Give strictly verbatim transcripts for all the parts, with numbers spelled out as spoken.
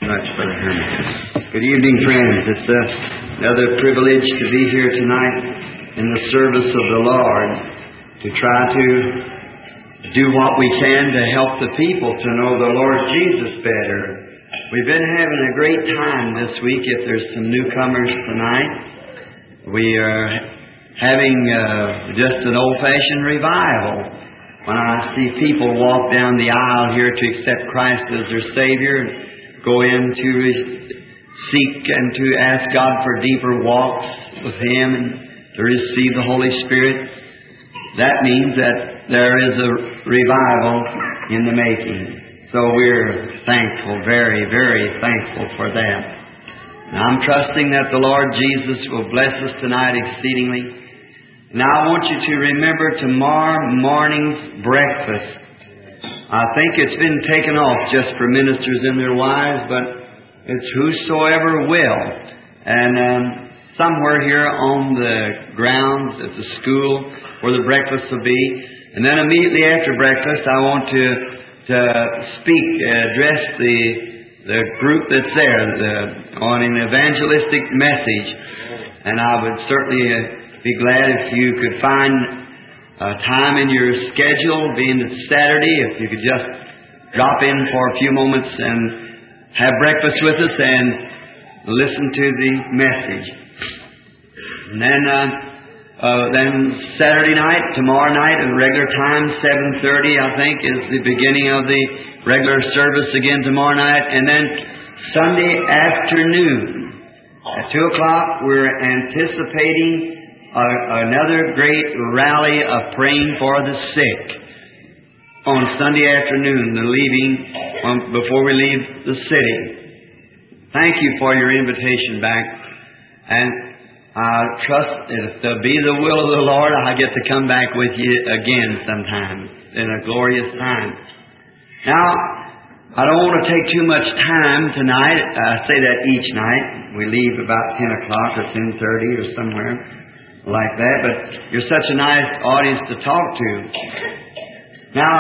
much, Brother Herman. Good evening, friends. It's uh, another privilege to be here tonight in the service of the Lord, to try to do what we can to help the people to know the Lord Jesus better. We've been having a great time this week. If there's some newcomers tonight, we are having uh, just an old-fashioned revival. When I see people walk down the aisle here to accept Christ as their Savior, go in to seek and to ask God for deeper walks with Him and to receive the Holy Spirit, that means that there is a revival in the making. So we're thankful, very, very thankful for that. And I'm trusting that the Lord Jesus will bless us tonight exceedingly. Now I want you to remember tomorrow morning's breakfast. I think it's been taken off just for ministers and their wives, but it's whosoever will. And um, somewhere here on the grounds at the school where the breakfast will be. And then immediately after breakfast, I want to to speak, address the the group that's there the, on an evangelistic message. And I would certainly Uh, be glad if you could find a time in your schedule, being it's Saturday, if you could just drop in for a few moments and have breakfast with us and listen to the message. And then, uh, uh, then Saturday night, tomorrow night, at regular time, seven thirty, I think, is the beginning of the regular service again tomorrow night. And then Sunday afternoon at two o'clock, we're anticipating Uh, another great rally of praying for the sick on Sunday afternoon, the leaving um, before we leave the city. Thank you for your invitation back, and I trust that if there be the will of the Lord, I get to come back with you again sometime in a glorious time. Now, I don't want to take too much time tonight. I say that each night. We leave about ten o'clock or ten thirty or somewhere like that, but you're such a nice audience to talk to. Now,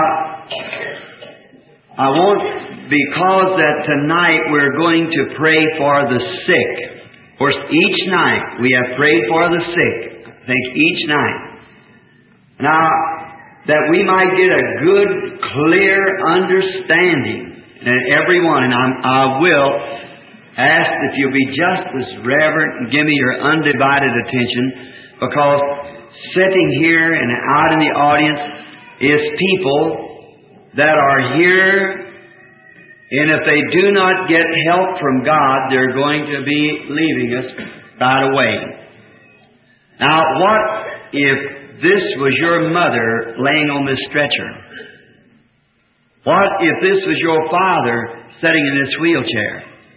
I want, because that tonight we're going to pray for the sick. Of course, each night we have prayed for the sick. I think each night. Now, that we might get a good, clear understanding, and everyone, and I'm, I will ask that you'll be just as reverent and give me your undivided attention, because sitting here and out in the audience is people that are here, and if they do not get help from God, they're going to be leaving us right away. Now, what if this was your mother laying on this stretcher? What if this was your father sitting in this wheelchair?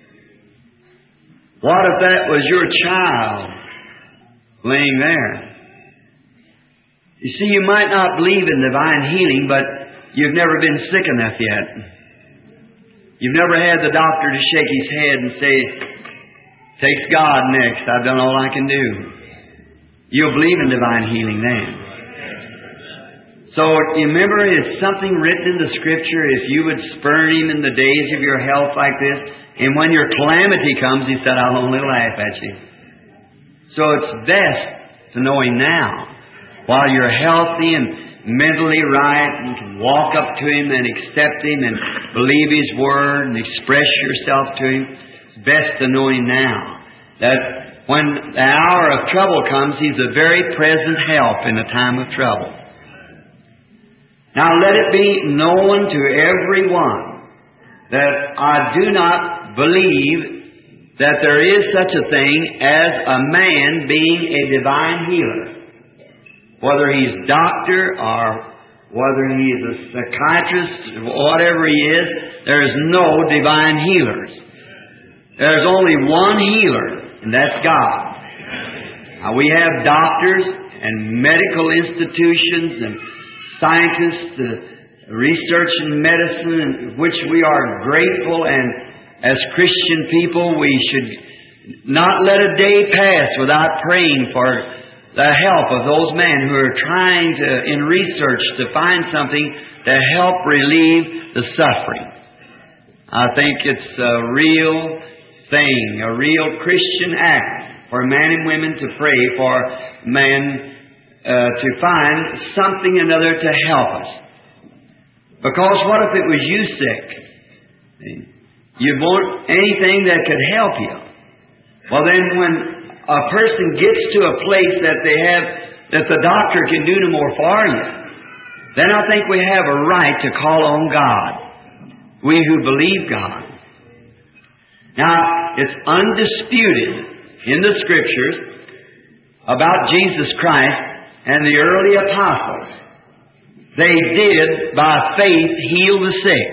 What if that was your child laying there? You see, you might not believe in divine healing, but you've never been sick enough yet. You've never had the doctor to shake his head and say, "Takes God next. I've done all I can do." You'll believe in divine healing then. So you remember, it's something written in the Scripture, if you would spurn Him in the days of your health like this, and when your calamity comes, He said, "I'll only laugh at you." So it's best to know Him now, while you're healthy and mentally right and can walk up to Him and accept Him and believe His Word and express yourself to Him. It's best to know Him now. That when the hour of trouble comes, He's a very present help in a time of trouble. Now let it be known to everyone that I do not believe that there is such a thing as a man being a divine healer. Whether he's doctor or whether he's a psychiatrist, whatever he is, there's no divine healers. There's only one healer, and that's God. Now, we have doctors and medical institutions and scientists, uh, research in medicine, which we are grateful, and as Christian people, we should not let a day pass without praying for the help of those men who are trying to, in research, to find something to help relieve the suffering. I think it's a real thing, a real Christian act for men and women to pray for men uh, to find something or another to help us. Because what if it was you sick? You'd want anything that could help you. Well, then when a person gets to a place that they have, that the doctor can do no more for you, then I think we have a right to call on God. We who believe God. Now, it's undisputed in the Scriptures about Jesus Christ and the early apostles. They did, by faith, heal the sick.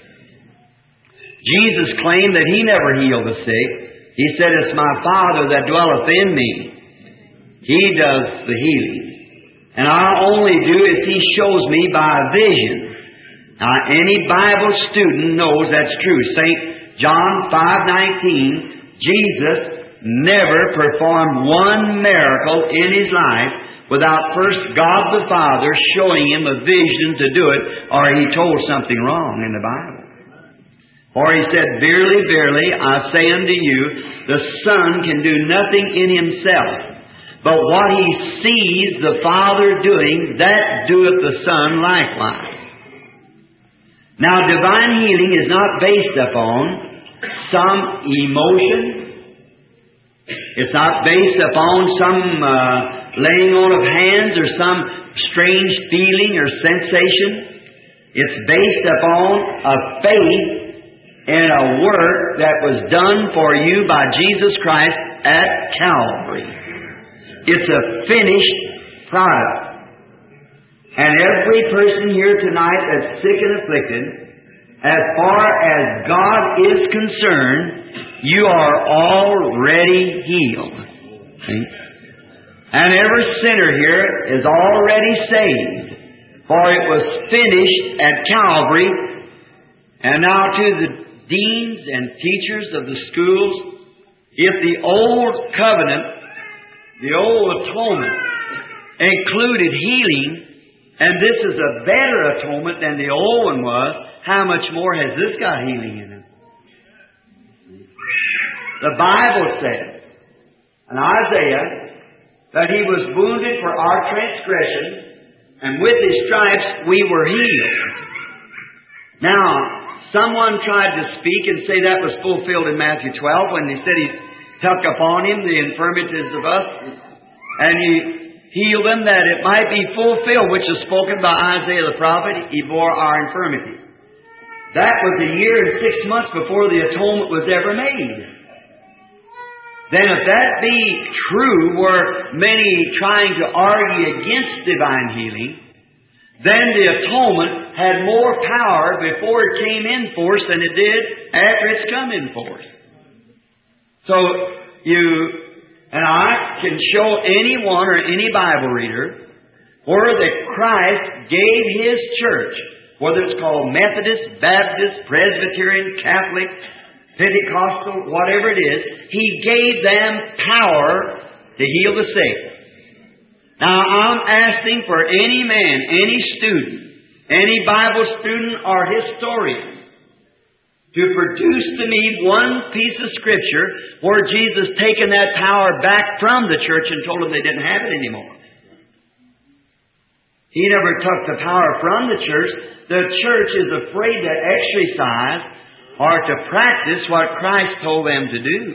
Jesus claimed that He never healed the sick. He said, "It's my Father that dwelleth in me. He does the healing. And I only do as He shows me by vision." Now, any Bible student knows that's true. Saint John five nineteen, Jesus never performed one miracle in His life without first God the Father showing Him a vision to do it, or He told something wrong in the Bible. For He said, "Verily, verily, I say unto you, the Son can do nothing in Himself, but what He sees the Father doing, that doeth the Son likewise." Now, divine healing is not based upon some emotion. It's not based upon some uh, laying on of hands or some strange feeling or sensation. It's based upon a faith in a work that was done for you by Jesus Christ at Calvary. It's a finished product. And every person here tonight that's sick and afflicted, as far as God is concerned, you are already healed. See? And every sinner here is already saved, for it was finished at Calvary. And now to the deans and teachers of the schools, if the old covenant, the old atonement, included healing, and this is a better atonement than the old one was, how much more has this got healing in it? The Bible says in Isaiah that He was wounded for our transgression, and with His stripes we were healed. Now, someone tried to speak and say that was fulfilled in Matthew twelve when He said He took upon Him the infirmities of us, and He healed them that it might be fulfilled, which is spoken by Isaiah the prophet. He bore our infirmities. That was a year and six months before the atonement was ever made. Then if that be true, were many trying to argue against divine healing, then the atonement had more power before it came in force than it did after it's come in force. So you and I can show anyone or any Bible reader where that Christ gave His church, whether it's called Methodist, Baptist, Presbyterian, Catholic, Pentecostal, whatever it is, He gave them power to heal the sick. Now, I'm asking for any man, any student, any Bible student or historian to produce to me one piece of Scripture where Jesus taken that power back from the church and told them they didn't have it anymore. He never took the power from the church. The church is afraid to exercise or to practice what Christ told them to do.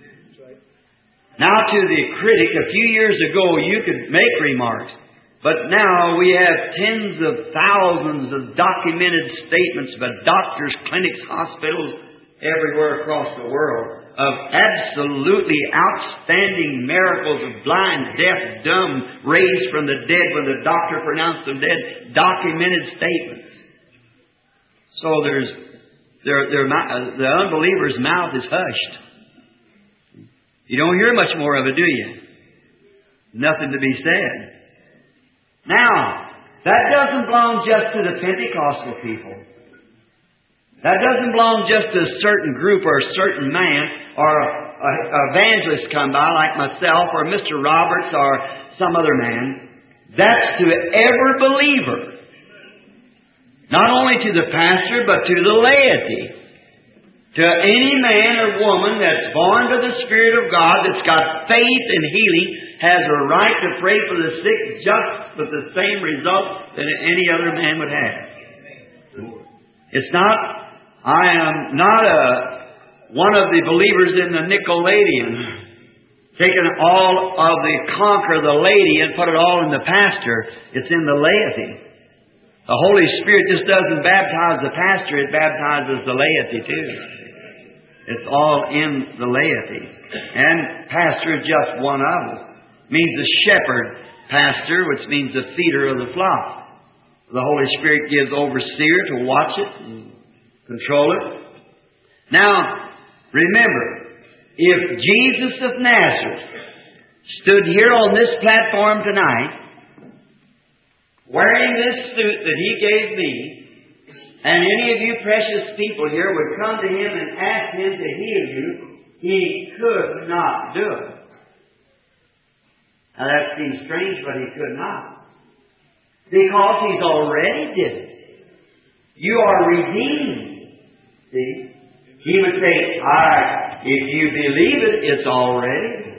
Now, to the critic, a few years ago you could make remarks, but now we have tens of thousands of documented statements by doctors, clinics, hospitals, everywhere across the world of absolutely outstanding miracles of blind, deaf, dumb, raised from the dead when the doctor pronounced them dead. Documented statements. So there's their, their, the unbeliever's mouth is hushed. You don't hear much more of it, do you? Nothing to be said. Now, that doesn't belong just to the Pentecostal people. That doesn't belong just to a certain group or a certain man or an evangelist come by like myself or Mister Roberts or some other man. That's to every believer. Not only to the pastor, but to the laity. To any man or woman that's born to the Spirit of God, that's got faith in healing, has a right to pray for the sick just with the same result that any other man would have. It's not, I am not a, one of the believers in the Nicolaitan, taking all of the conquer the lady and put it all in the pastor. It's in the laity. The Holy Spirit just doesn't baptize the pastor, it baptizes the laity too. It's all in the laity. And pastor is just one of us. It means a shepherd pastor, which means the feeder of the flock. The Holy Spirit gives overseer to watch it and control it. Now, remember, if Jesus of Nazareth stood here on this platform tonight, wearing this suit that He gave me, and any of you precious people here would come to Him and ask Him to heal you, He could not do it. Now that seems strange, but He could not. Because He's already did it. You are redeemed. See? He would say, alright, if you believe it, it's already.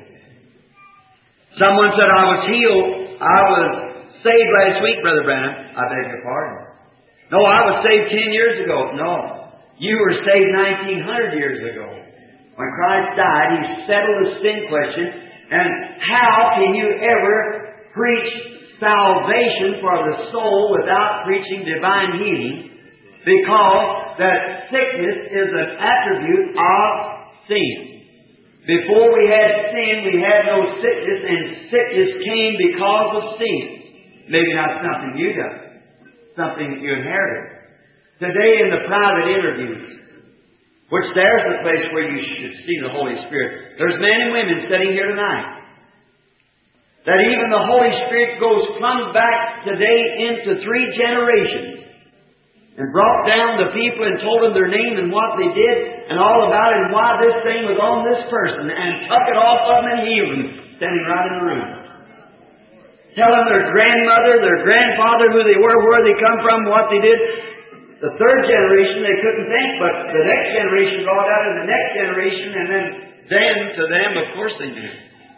Someone said, I was healed, I was saved last week, Brother Branham. I beg your pardon. No, I was saved ten years ago. No. You were saved nineteen hundred years ago. When Christ died, He settled the sin question. And how can you ever preach salvation for the soul without preaching divine healing? Because that sickness is an attribute of sin. Before we had sin, we had no sickness, and sickness came because of sin. Maybe not something you done. Something you inherited. Today in the private interviews, which there's the place where you should see the Holy Spirit. There's men and women sitting here tonight that even the Holy Spirit goes plumb back today into three generations and brought down the people and told them their name and what they did and all about it and why this thing was on this person and took it off of them and healed them standing right in the room. Tell them their grandmother, their grandfather, who they were, where they come from, what they did. The third generation they couldn't think, but the next generation brought out in the next generation, and then then to them, of course, they do.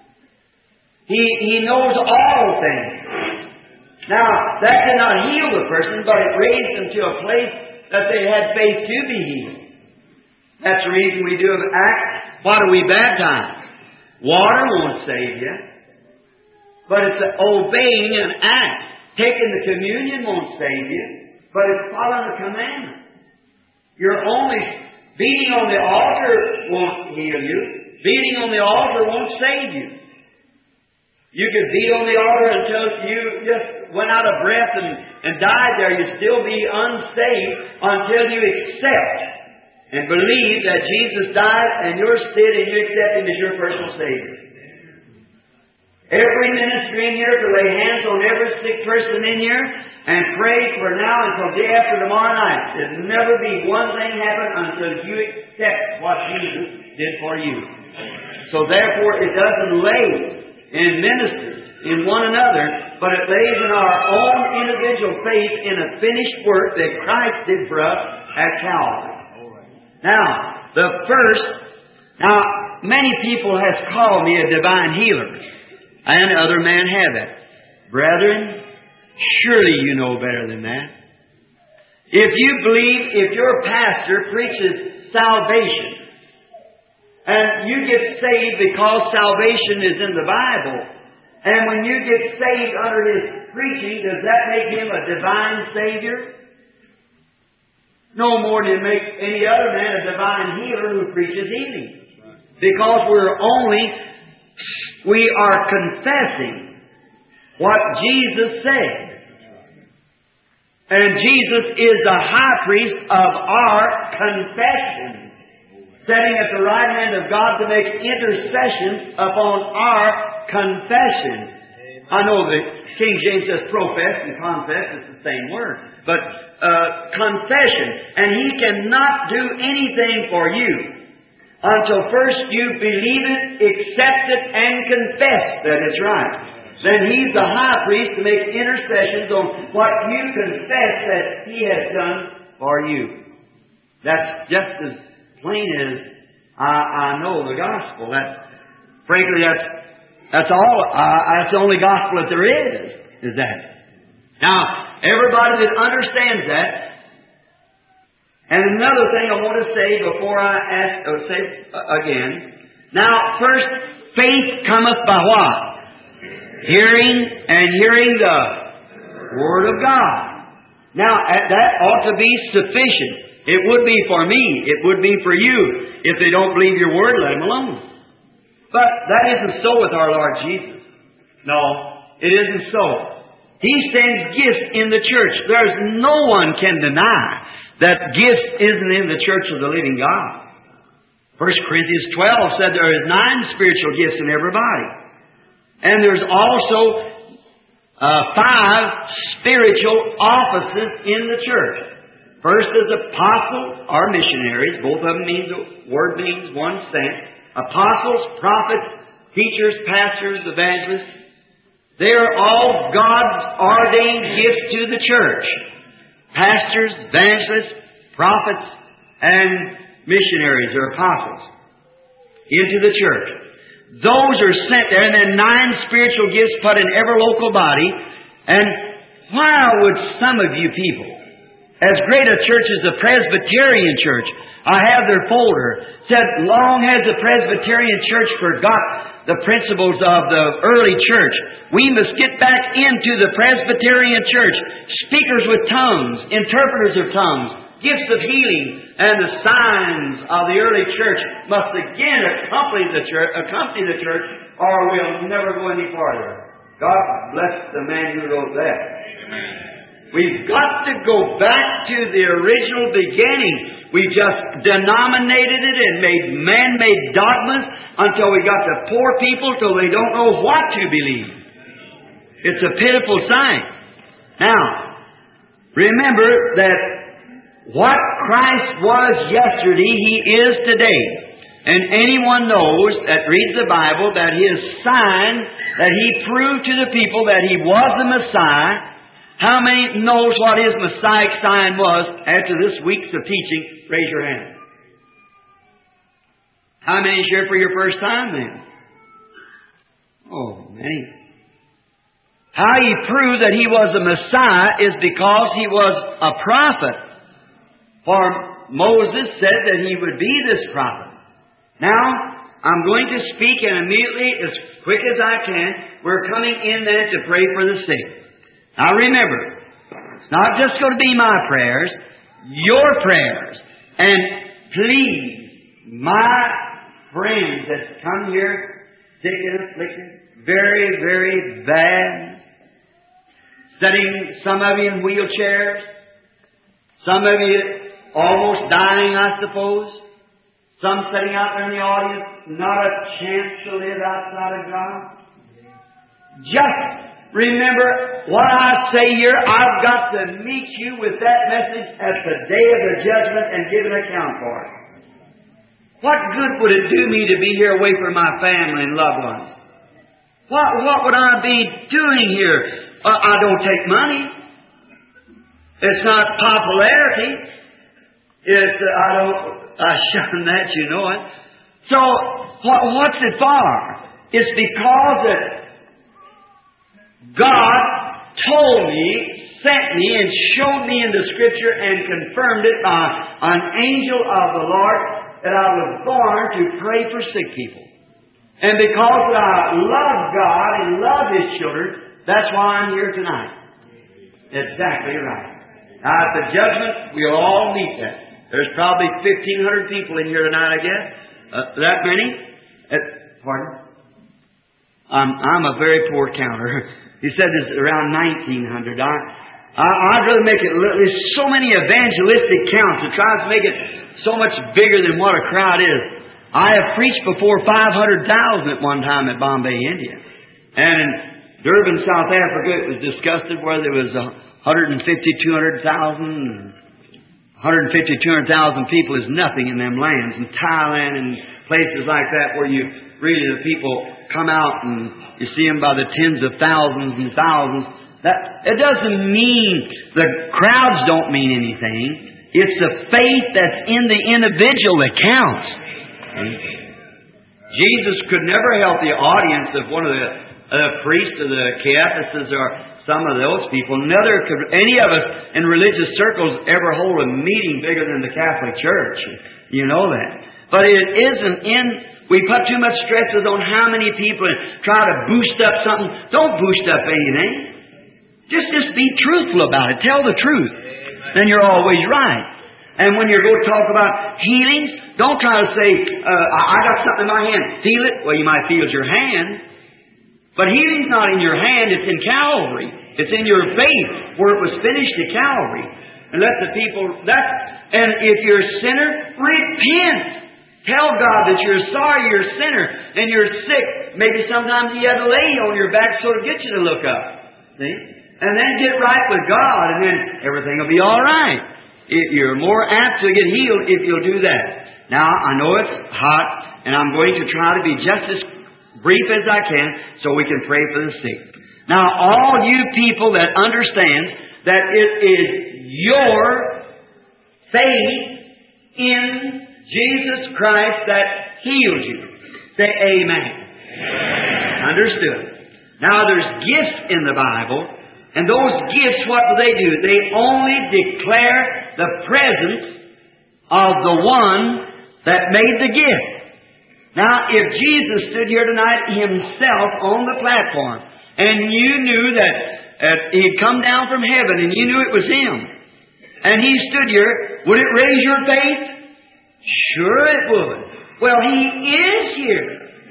He He knows all things. Now, that did not heal the person, but it raised them to a place that they had faith to be healed. That's the reason we do an act. Why do we baptize? Water won't save you. But it's obeying an act. Taking the communion won't save you, but it's following the commandment. You're only beating on the altar won't heal you. Beating on the altar won't save you. You could beat on the altar until you just went out of breath and, and died there. You'd still be unsaved until you accept and believe that Jesus died and you're still and you accept Him as your personal Savior. Every ministry in here to lay hands on every sick person in here and pray for now until day after tomorrow night. There'll never be one thing happen until you accept what Jesus did for you. So therefore it doesn't lay in ministers, in one another, but it lays in our own individual faith in a finished work that Christ did for us at Calvary. Now, the first, now many people has called me a divine healer. And other men have it. Brethren, surely you know better than that. If you believe, if your pastor preaches salvation, and you get saved because salvation is in the Bible, and when you get saved under his preaching, does that make him a divine Savior? No more than make any other man a divine healer who preaches healing. Because we're only We are confessing what Jesus said. And Jesus is the high priest of our confession, sitting at the right hand of God to make intercession upon our confession. I know that King James says profess and confess, it's the same word. But uh, confession. And He cannot do anything for you until first you believe it, accept it, and confess that it's right. Then He's the high priest to make intercessions on what you confess that He has done for you. That's just as plain as I, I know the gospel. That's, frankly, that's, that's all, uh, that's the only gospel that there is, is that. Now, everybody that understands that. And another thing I want to say before I ask, or say again. Now, first, faith cometh by what? Hearing, and hearing the Word of God. Now, that ought to be sufficient. It would be for me. It would be for you. If they don't believe your Word, let them alone. But that isn't so with our Lord Jesus. No, it isn't so. He sends gifts in the church. There's no one can deny that gifts isn't in the church of the living God. First Corinthians twelve said there is nine spiritual gifts in everybody. And there's also uh, five spiritual offices in the church. First is apostles or missionaries. Both of them mean the word means one sent. Apostles, prophets, teachers, pastors, evangelists. They are all God's ordained gifts to the church. Pastors, evangelists, prophets, and missionaries or apostles into the church. Those are sent there, and then nine spiritual gifts put in every local body. And why would some of you people, as great a church as the Presbyterian Church, I have their folder, said, long has the Presbyterian Church forgot the principles of the early church. We must get back into the Presbyterian Church. Speakers with tongues, interpreters of tongues, gifts of healing, and the signs of the early church must again accompany the church, accompany the church, or we'll never go any farther. God bless the man who wrote that. Amen. We've got to go back to the original beginning. We just denominated it and made man-made dogmas until we got the poor people till they don't know what to believe. It's a pitiful sign. Now, remember that what Christ was yesterday, He is today. And anyone knows that reads the Bible that His sign, that He proved to the people that He was the Messiah. How many knows what His Messiah sign was after this week's of teaching? Raise your hand. How many is here for your first time then? Oh, many. How He proved that He was the Messiah is because He was a prophet. For Moses said that he would be this prophet. Now, I'm going to speak, and immediately, as quick as I can, we're coming in there to pray for the sick. Now remember, it's not just going to be my prayers, your prayers. And please, my friends that come here sick and afflicted, very, very bad, sitting, some of you in wheelchairs, some of you almost dying, I suppose, some sitting out there in the audience, not a chance to live outside of God. Just remember what I say here. I've got to meet you with that message at the day of the judgment and give an account for it. What good would it do me to be here away from my family and loved ones? What, what would I be doing here? Uh, I don't take money. It's not popularity. It's, uh, I don't, I shun that, you know it. So, what, what's it for? It's because that God told me, sent me, and showed me in the Scripture and confirmed it by an angel of the Lord that I was born to pray for sick people. And because I love God and love His children, that's why I'm here tonight. Exactly right. Now, at the judgment, we'll all meet that. There's probably fifteen hundred people in here tonight, I guess. Uh, that many? Uh, pardon? I'm, I'm a very poor counter. He said there's around nineteen hundred. I, I, I'd rather make it... There's so many evangelistic counts. It tries to make it so much bigger than what a crowd is. I have preached before five hundred thousand at one time at Bombay, India. And in Durban, South Africa, it was discussed where there was one hundred fifty, two hundred thousand... one hundred fifty, two hundred thousand people is nothing in them lands. In Thailand and places like that where you really, the people come out and you see them by the tens of thousands and thousands. That, it doesn't mean, the crowds don't mean anything. It's the faith that's in the individual that counts. Jesus could never help the audience of one of the uh, priests of the Caiaphas or some of those people. Neither could any of us in religious circles ever hold a meeting bigger than the Catholic Church. You know that. But it isn't in... We put too much stresses on how many people and try to boost up something. Don't boost up anything. Just, just be truthful about it. Tell the truth. Then you're always right. And when you're going to talk about healings, don't try to say, uh, I got something in my hand. Feel it? Well, you might feel it's your hand. But healing's not in your hand. It's in Calvary. It's in your faith where it was finished at Calvary. And let the people... That, and if you're a sinner, repent. Tell God that you're sorry, you're a sinner, and you're sick. Maybe sometimes you have to lay on your back so to get you to look up. See? And then get right with God, and then everything will be all right. If you're more apt to get healed if you'll do that. Now, I know it's hot, and I'm going to try to be just as brief as I can so we can pray for the sick. Now, all you people that understand that it is your faith in Jesus Christ that heals you. Say amen. Amen. Understood. Now there's gifts in the Bible, and those gifts, what do they do? They only declare the presence of the one that made the gift. Now if Jesus stood here tonight himself on the platform, and you knew that uh, he'd come down from heaven, and you knew it was him, and he stood here, would it raise your faith? Sure it would. Well, he is here.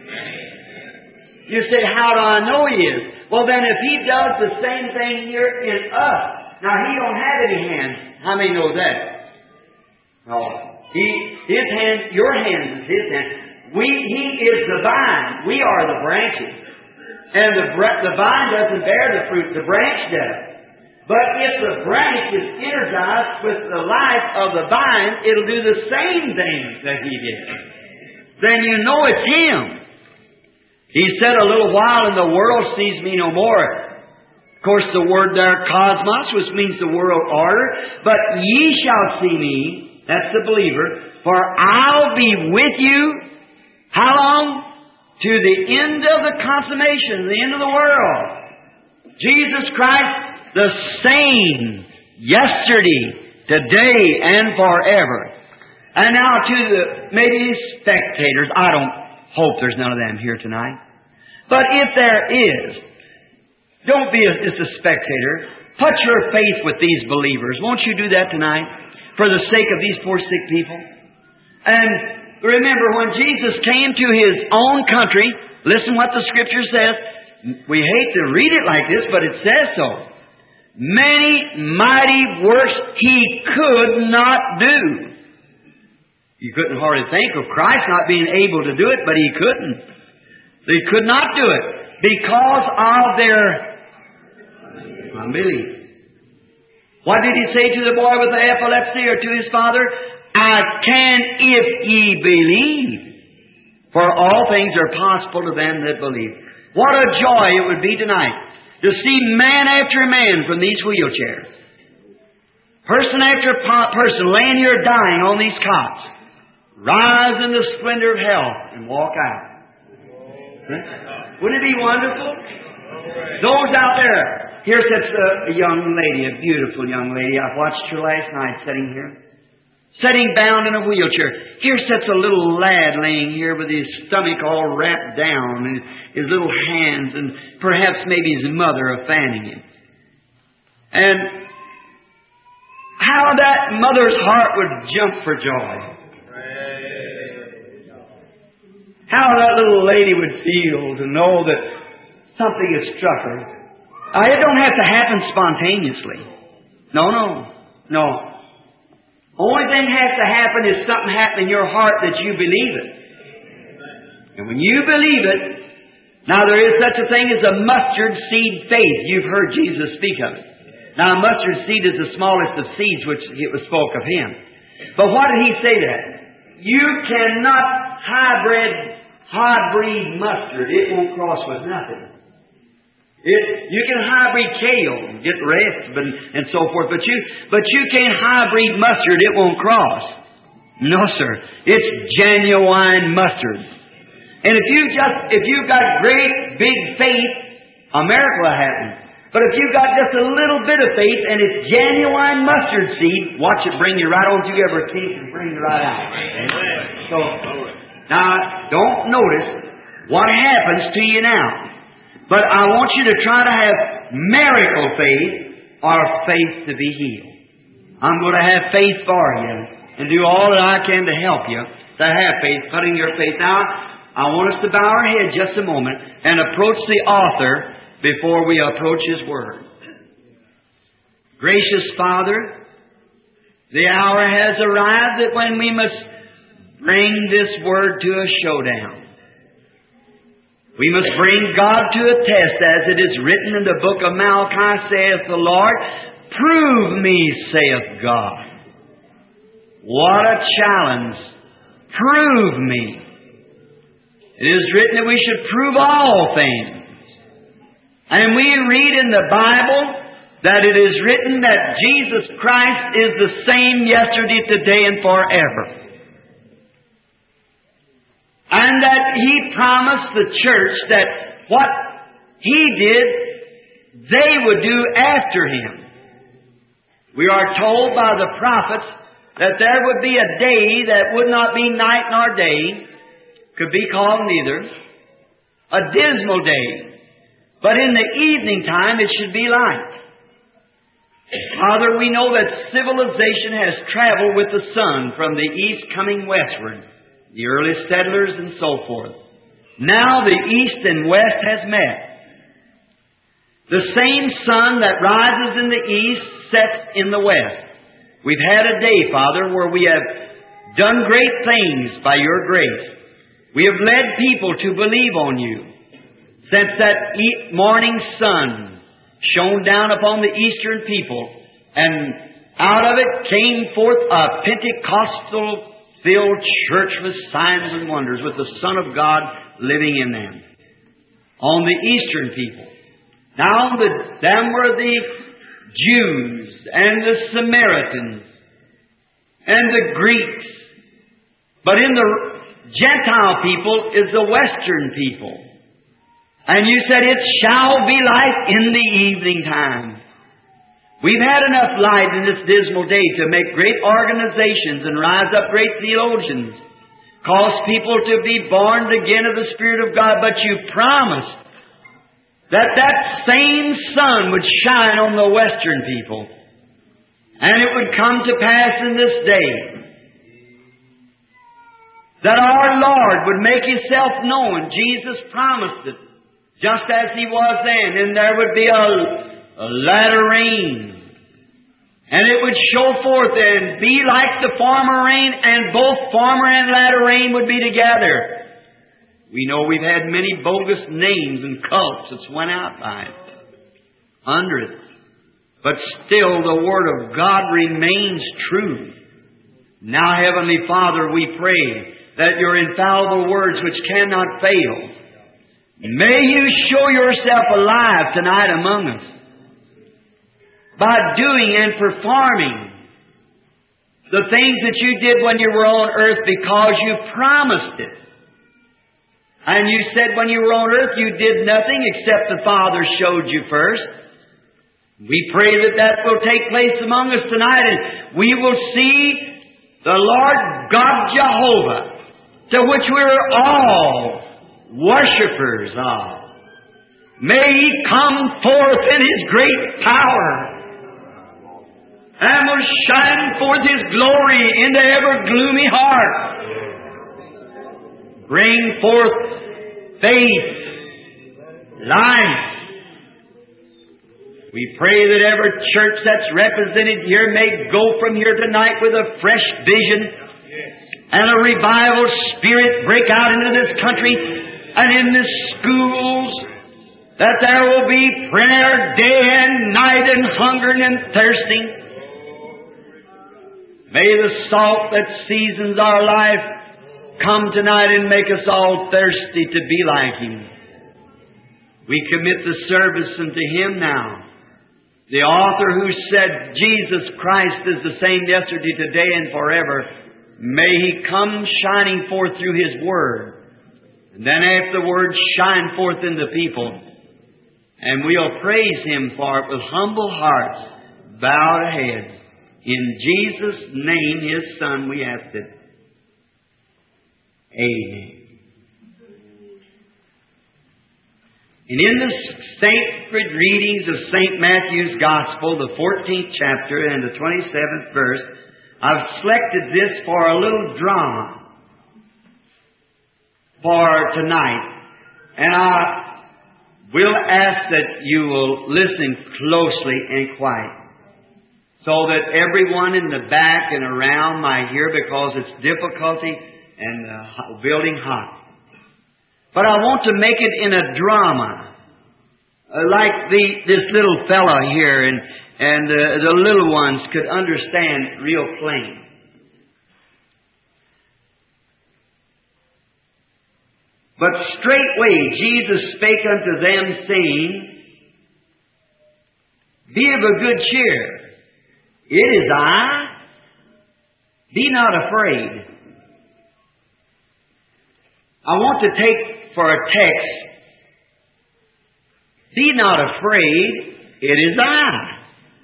You say, how do I know he is? Well, then if he does the same thing here in us. Now, he don't have any hands. How many know that? No. He, his hands, your hands is his hands. We, he is the vine. We are the branches. And the, the vine doesn't bear the fruit. The branch does. But if the branch is energized with the life of the vine, it'll do the same things that he did. Then you know it's him. He said a little while, and the world sees me no more. Of course, the word there, cosmos, which means the world order. But ye shall see me, that's the believer, for I'll be with you, how long? To the end of the consummation, the end of the world. Jesus Christ, the same yesterday, today, and forever. And now to the maybe spectators. I don't hope there's none of them here tonight. But if there is, don't be a, just a spectator. Put your faith with these believers. Won't you do that tonight? For the sake of these poor sick people. And remember, when Jesus came to His own country, listen what the Scripture says. We hate to read it like this, but it says so. Many mighty works He could not do. You couldn't hardly think of Christ not being able to do it, but He couldn't. He could not do it because of their unbelief. What did He say to the boy with the epilepsy or to his father? I can if ye believe. For all things are possible to them that believe. What a joy it would be tonight to see man after man from these wheelchairs. Person after person laying here dying on these cots. Rise in the splendor of health and walk out. Wouldn't it be wonderful? Those out there. Here sits a, a young lady, a beautiful young lady. I watched her last night sitting here. Sitting bound in a wheelchair. Here sits a little lad laying here with his stomach all wrapped down and his little hands and perhaps maybe his mother a fanning him. And how that mother's heart would jump for joy. How that little lady would feel to know that something has struck her. Uh, it don't have to happen spontaneously. No, no, no. Only thing has to happen is something happen in your heart that you believe it. And when you believe it, now there is such a thing as a mustard seed faith. You've heard Jesus speak of it. Now a mustard seed is the smallest of seeds, which it was spoke of Him. But what did He say that? You cannot hybrid, hybrid mustard. It won't cross with nothing. It, you can hybrid kale. get rest and, and so forth. But you, but you can't hybrid mustard, it won't cross. No, sir. It's genuine mustard. And if you just, if you've got great big faith, a miracle will happen. But if you've got just a little bit of faith and it's genuine mustard seed, watch it bring you right on through every case and bring you right out. Amen. So, now, don't notice what happens to you now. But I want you to try to have miracle faith or faith to be healed. I'm going to have faith for you and do all that I can to help you to have faith, putting your faith. Now, I want us to bow our head just a moment and approach the author before we approach His Word. Gracious Father, the hour has arrived that when we must bring this Word to a showdown. We must bring God to a test, as it is written in the book of Malachi, saith the Lord, prove me, saith God. What a challenge. Prove me. It is written that we should prove all things. And we read in the Bible that it is written that Jesus Christ is the same yesterday, today, and forever. And that He promised the church that what He did, they would do after Him. We are told by the prophets that there would be a day that would not be night nor day, could be called neither, a dismal day. But in the evening time it should be light. Father, we know that civilization has traveled with the sun from the east coming westward, the early settlers and so forth. Now the east and west has met. The same sun that rises in the east sets in the west. We've had a day, Father, where we have done great things by Your grace. We have led people to believe on You. Since that morning sun shone down upon the eastern people, and out of it came forth a Pentecostal-filled church with signs and wonders, with the Son of God living in them. On the eastern people. Now the, them were the Jews and the Samaritans and the Greeks. But in the Gentile people is the Western people. And You said, it shall be light in the evening time. We've had enough light in this dismal day to make great organizations and rise up great theologians, cause people to be born again of the Spirit of God. But You promised that that same sun would shine on the Western people. And it would come to pass in this day that our Lord would make Himself known. Jesus promised it, just as He was then. And there would be a, a latter rain. And it would show forth and be like the former rain, and both former and latter rain would be together. We know we've had many bogus names and cults that's went out by it, under it. But still the Word of God remains true. Now, Heavenly Father, we pray that Your infallible words, which cannot fail, may You show Yourself alive tonight among us by doing and performing the things that You did when You were on earth, because You promised it. And You said when You were on earth You did nothing except the Father showed You first. We pray that that will take place among us tonight, and we will see the Lord God Jehovah, to which we are all worshippers of. May He come forth in His great power, and will shine forth His glory into every gloomy heart. Bring forth faith, life. We pray that every church that's represented here may go from here tonight with a fresh vision and a revival spirit break out into this country and in the schools, that there will be prayer day and night and hungering and thirsting. May the salt that seasons our life come tonight and make us all thirsty to be like Him. We commit the service unto Him now. the author who said Jesus Christ is the same yesterday, today, and forever, may He come shining forth through His Word. And then afterwards shine forth in the people. And we'll praise Him for it with humble hearts, bowed heads. In Jesus' name, His Son, we ask it. Amen. And in the sacred readings of Saint Matthew's Gospel, the fourteenth chapter and the twenty-seventh verse, I've selected this for a little drama for tonight. And I will ask that you will listen closely and quiet, so that everyone in the back and around might hear, because it's difficulty and uh, building hot. But I want to make it in a drama, uh, like the this little fella here, and and uh, the little ones could understand real plain. But straightway Jesus spake unto them, saying, Be of a good cheer. It is I. Be not afraid. I want to take for a text, Be not afraid, it is I.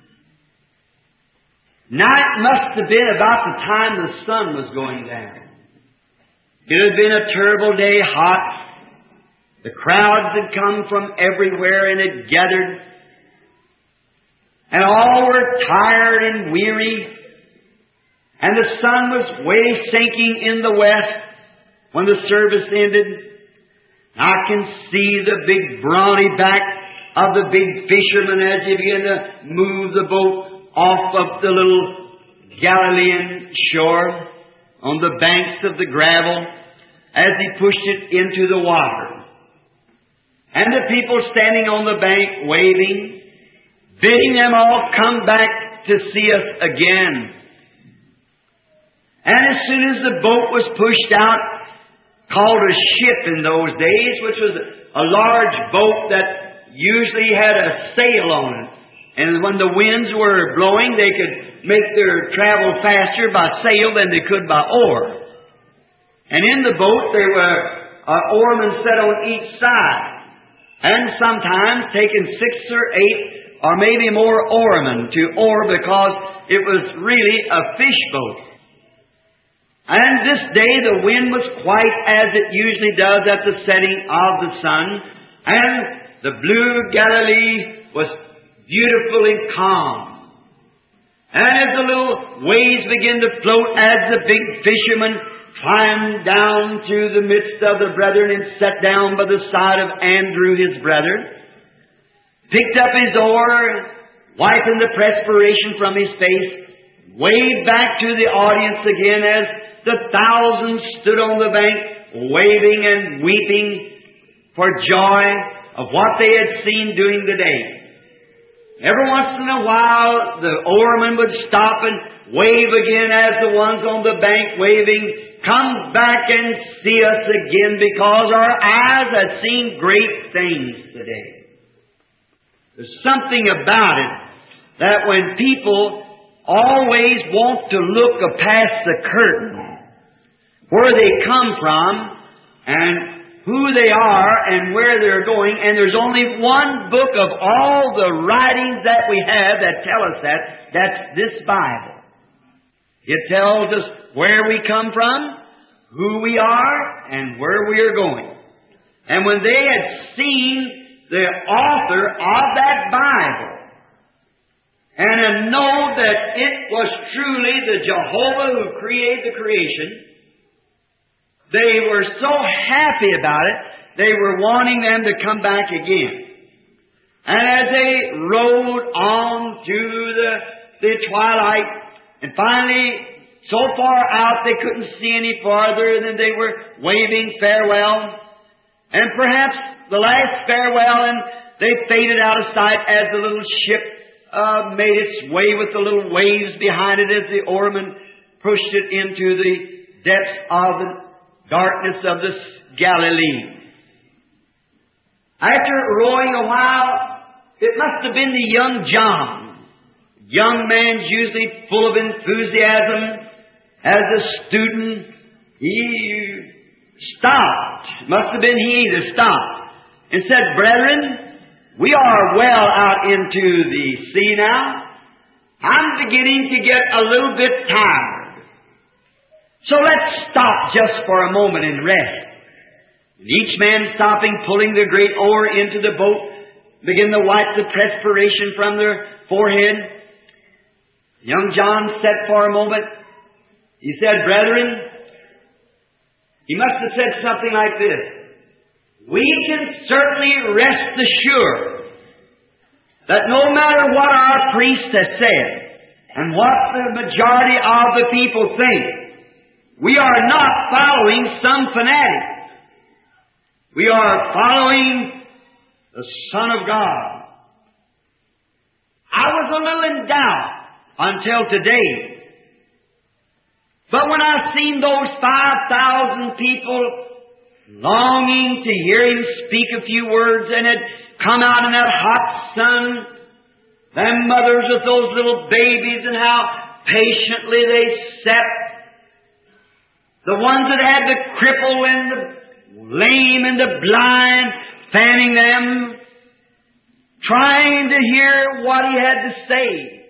Night must have been about the time the sun was going down. It had been a terrible day, hot. The crowds had come from everywhere and had gathered. And all were tired and weary. And the sun was way sinking in the west when the service ended. I can see the big brawny back of the big fisherman as he began to move the boat off of the little Galilean shore on the banks of the gravel as he pushed it into the water. And the people standing on the bank waving, bidding them all come back to see us again. And as soon as the boat was pushed out, called a ship in those days, which was a large boat that usually had a sail on it. And when the winds were blowing, they could make their travel faster by sail than they could by oar. And in the boat there were uh, oarmen set on each side, and sometimes taking six or eight or maybe more oarmen to oar, because it was really a fish boat. And this day the wind was quite as it usually does at the setting of the sun, and the blue Galilee was beautiful and calm. And as the little waves began to float, as the big fisherman climbed down to the midst of the brethren and sat down by the side of Andrew his brother, picked up his oar, wiping the perspiration from his face, waved back to the audience again as the thousands stood on the bank, waving and weeping for joy of what they had seen during the day. Every once in a while, the oarman would stop and wave again as the ones on the bank waving, Come back and see us again, because our eyes have seen great things today. There's something about it that when people always want to look past the curtain, where they come from and who they are and where they're going, and there's only one book of all the writings that we have that tell us that, that's this Bible. It tells us where we come from, who we are, and where we are going. And when they had seen the author of that Bible, and know that it was truly the Jehovah who created the creation, they were so happy about it, they were wanting them to come back again. And as they rode on through the, the twilight, and finally, so far out they couldn't see any farther than they were waving farewell. And perhaps the last farewell, and they faded out of sight as the little ship uh, made its way with the little waves behind it as the oarman pushed it into the depths of the darkness of the Galilee. After rowing a while, It must have been the young John. Young man's usually full of enthusiasm. As a student, he stopped. Must have been he that stopped and said, "Brethren, we are well out into the sea now. I'm beginning to get a little bit tired. So let's stop just for a moment and rest." And each man stopping, pulling the great oar into the boat, began to wipe the perspiration from their forehead. Young John sat for a moment. He said, "Brethren," he must have said something like this, "we can certainly rest assured that no matter what our priest has said and what the majority of the people think, we are not following some fanatic. We are following the Son of God." I was a little in doubt until today. But when I seen those five thousand people longing to hear Him speak a few words and had come out in that hot sun, them mothers with those little babies and how patiently they sat, the ones that had the cripple and the lame and the blind, fanning them, trying to hear what He had to say.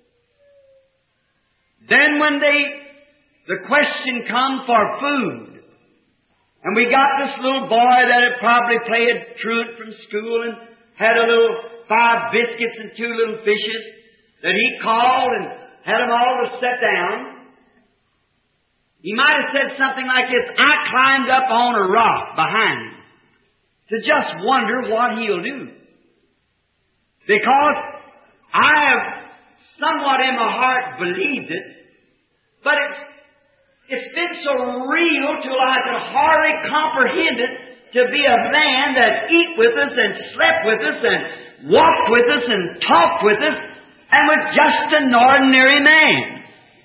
Then when they, the question come for food, and we got this little boy that had probably played truant from school and had a little five biscuits and two little fishes that he called and had them all to set down. He might have said something like this, "I climbed up on a rock behind him to just wonder what he'll do. Because I have somewhat in my heart believed it, but it's, it's been so real till I could hardly comprehend it to be a man that eat with us and slept with us and walked with us and talked with us and was just an ordinary man."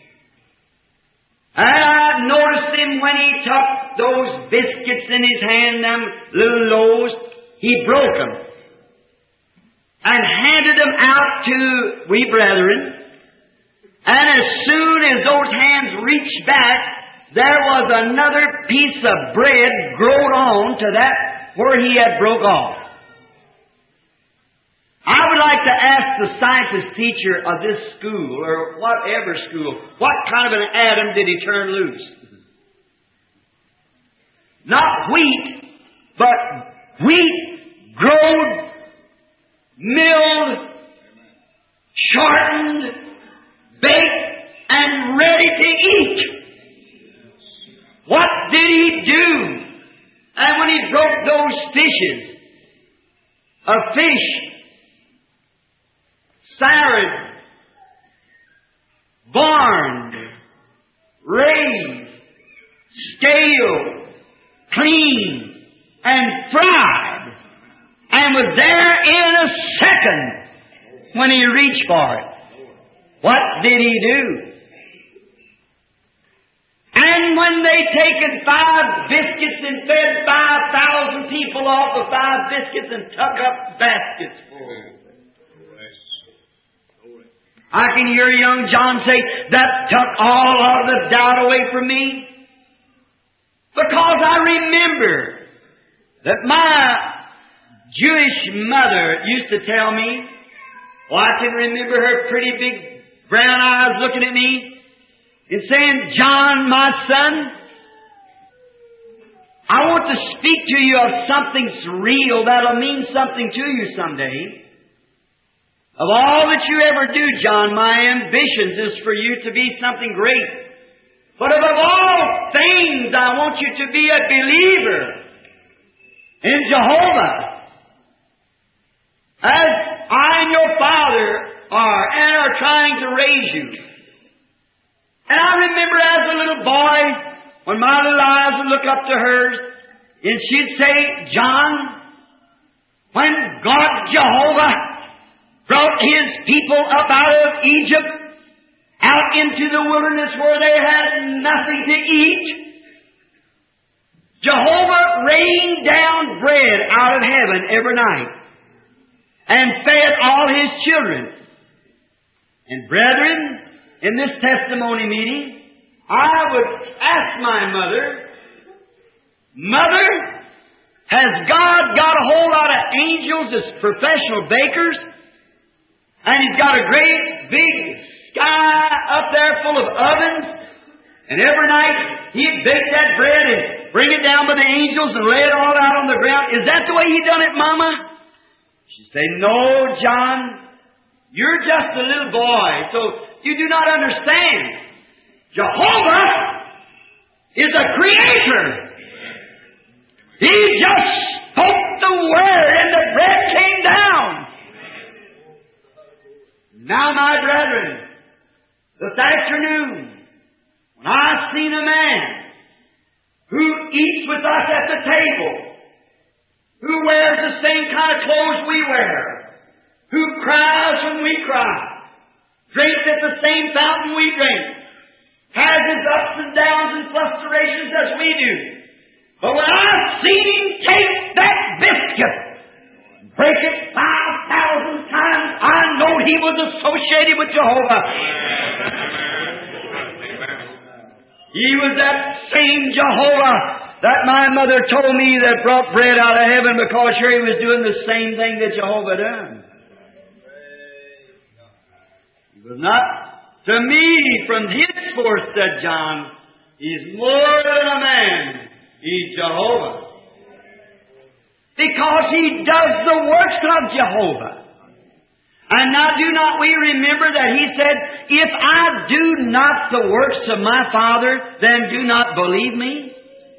And I noticed him when he took those biscuits in his hand, them little loaves, he broke them and handed them out to we brethren. And as soon as those hands reached back, there was another piece of bread growed on to that where he had broke off. I would like to ask the scientist teacher of this school, or whatever school, what kind of an atom did he turn loose? Not wheat, but wheat growed, milled, shortened, baked, and ready to eat. What did he do? And when he broke those fishes, a fish, soured, barned, raised, scaled, cleaned, and fried, and was there in a second when he reached for it. What did he do? And when they taken five biscuits and fed five thousand people off of five biscuits and took up baskets full. I can hear young John say, "That took all of the doubt away from me." Because I remember that my Jewish mother used to tell me, well, I can remember her pretty big brown eyes looking at me and saying, "John, my son, I want to speak to you of something real that'll mean something to you someday. Of all that you ever do, John, my ambitions is for you to be something great. But above all things, I want you to be a believer in Jehovah, as I and your father are, and are trying to raise you." And I remember as a little boy, when my little eyes would look up to hers, and she'd say, "John, when God Jehovah brought His people up out of Egypt, out into the wilderness where they had nothing to eat, Jehovah rained down bread out of heaven every night. and fed all His children. And brethren, in this testimony meeting, I would ask my mother, Mother, has God got a whole lot of angels as professional bakers? And He's got a great big sky up there full of ovens? And every night He'd bake that bread and bring it down by the angels and lay it all out on the ground. Is that the way He done it, Mama? She'd say, No, John, you're just a little boy, so you do not understand. Jehovah is a creator. He just spoke the word and the bread came down. Now, my brethren, this afternoon, when I seen a man who eats with us at the table, who wears the same kind of clothes we wear, who cries when we cry, drinks at the same fountain we drink, has his ups and downs and frustrations as we do. But when I seen him take that biscuit, break it five thousand times, I know he was associated with Jehovah. He was that same Jehovah that my mother told me that brought bread out of heaven, because here he was doing the same thing that Jehovah done. He was not to me from henceforth, said John, He's more than a man. He's Jehovah. Because He does the works of Jehovah. And now do not we remember that He said, If I do not the works of my Father, then do not believe me?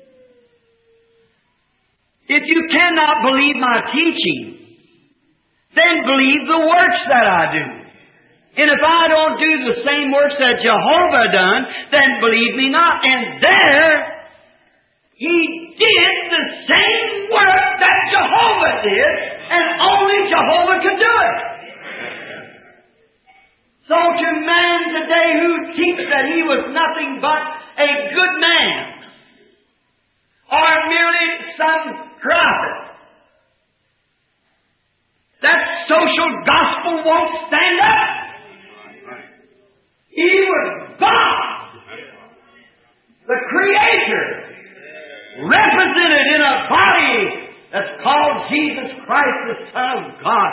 If you cannot believe my teaching, then believe the works that I do. And if I don't do the same works that Jehovah done, then believe me not. And there, He did the same work that Jehovah did, and only Jehovah could do it. So to man today who teaches that he was nothing but a good man, or merely some prophet, that social gospel won't stand up. He was God, the Creator, represented in a body that's called Jesus Christ, the Son of God.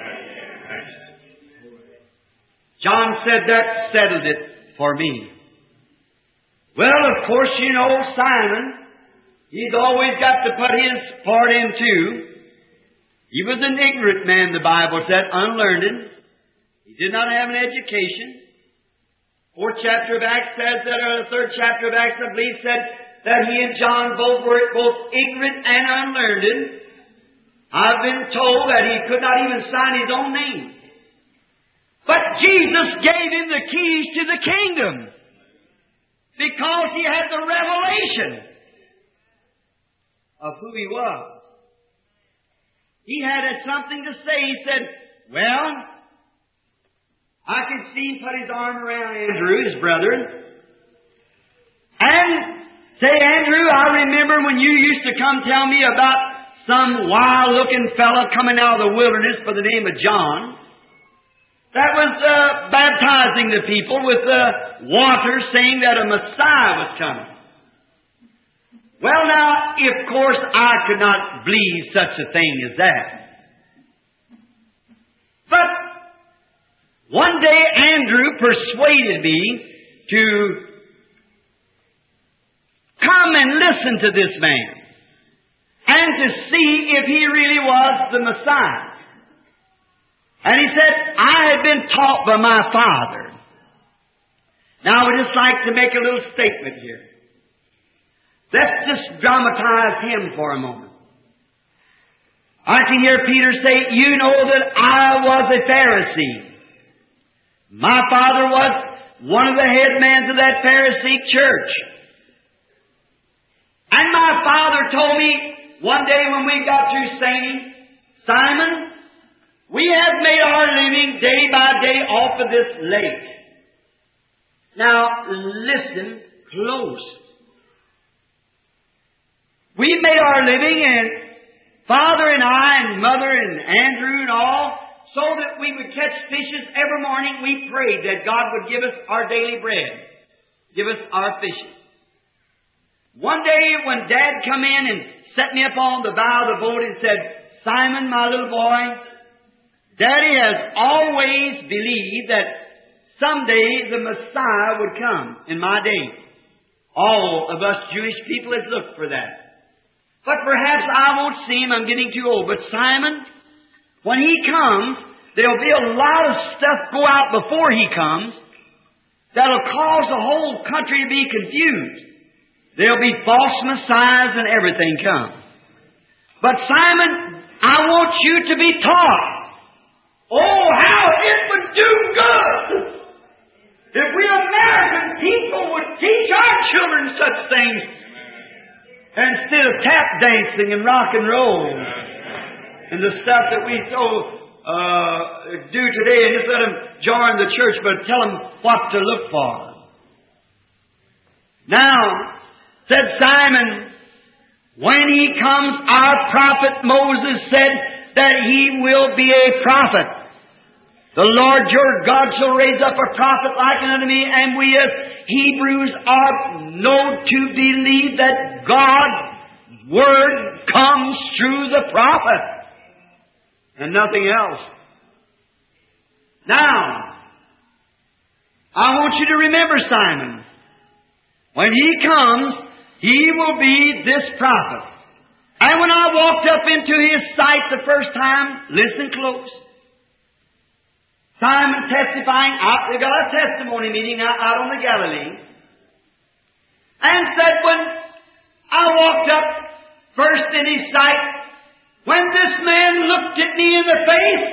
John said that settled it for me. Well, of course, you know Simon. He's always got to put his part in too. He was an ignorant man, the Bible said, unlearned. He did not have an education. Fourth chapter of Acts says that, or the third chapter of Acts, I believe, said that he and John both were both ignorant and unlearned. I've been told that he could not even sign his own name. But Jesus gave him the keys to the kingdom because he had the revelation of who he was. He had something to say. He said, well, I could see him put his arm around Andrew, his brother, and say, Andrew, I remember when you used to come tell me about some wild-looking fellow coming out of the wilderness by the name of John that was uh, baptizing the people with uh, water, saying that a Messiah was coming. Well, now, of course, I could not believe such a thing as that. But one day Andrew persuaded me to come and listen to this man and to see if he really was the Messiah. And he said, I had been taught by my father. Now, I would just like to make a little statement here. Let's just dramatize him for a moment. I can hear Peter say, you know that I was a Pharisee. My father was one of the headmen of that Pharisee church. And my father told me one day when we got through singing, Simon, we have made our living day by day off of this lake. Now, listen close. We made our living, and Father and I and Mother and Andrew and all, so that we would catch fishes every morning, we prayed that God would give us our daily bread. Give us our fishing. One day when Dad come in and set me up on the bow of the boat and said, Simon, my little boy, Daddy has always believed that someday the Messiah would come in my day. All of us Jewish people have looked for that. But perhaps I won't see Him, I'm getting too old. But Simon, when He comes, there'll be a lot of stuff go out before He comes that'll cause the whole country to be confused. There'll be false messiahs and everything come. But Simon, I want you to be taught. Oh, how it would do good if we American people would teach our children such things instead of tap dancing and rock and roll and the stuff that we so uh, do today, and just let them join the church, but tell them what to look for. Now, said Simon, when He comes, our prophet Moses said that He will be a prophet. The Lord your God shall raise up a prophet like unto me, and we as Hebrews are known to believe that God's Word comes through the prophet and nothing else. Now, I want you to remember Simon. When He comes, He will be this prophet. And when I walked up into His sight the first time, listen close. Simon testifying, out, we got a testimony meeting out, out on the Galilee, and said when I walked up first in His sight, when this man looked at me in the face,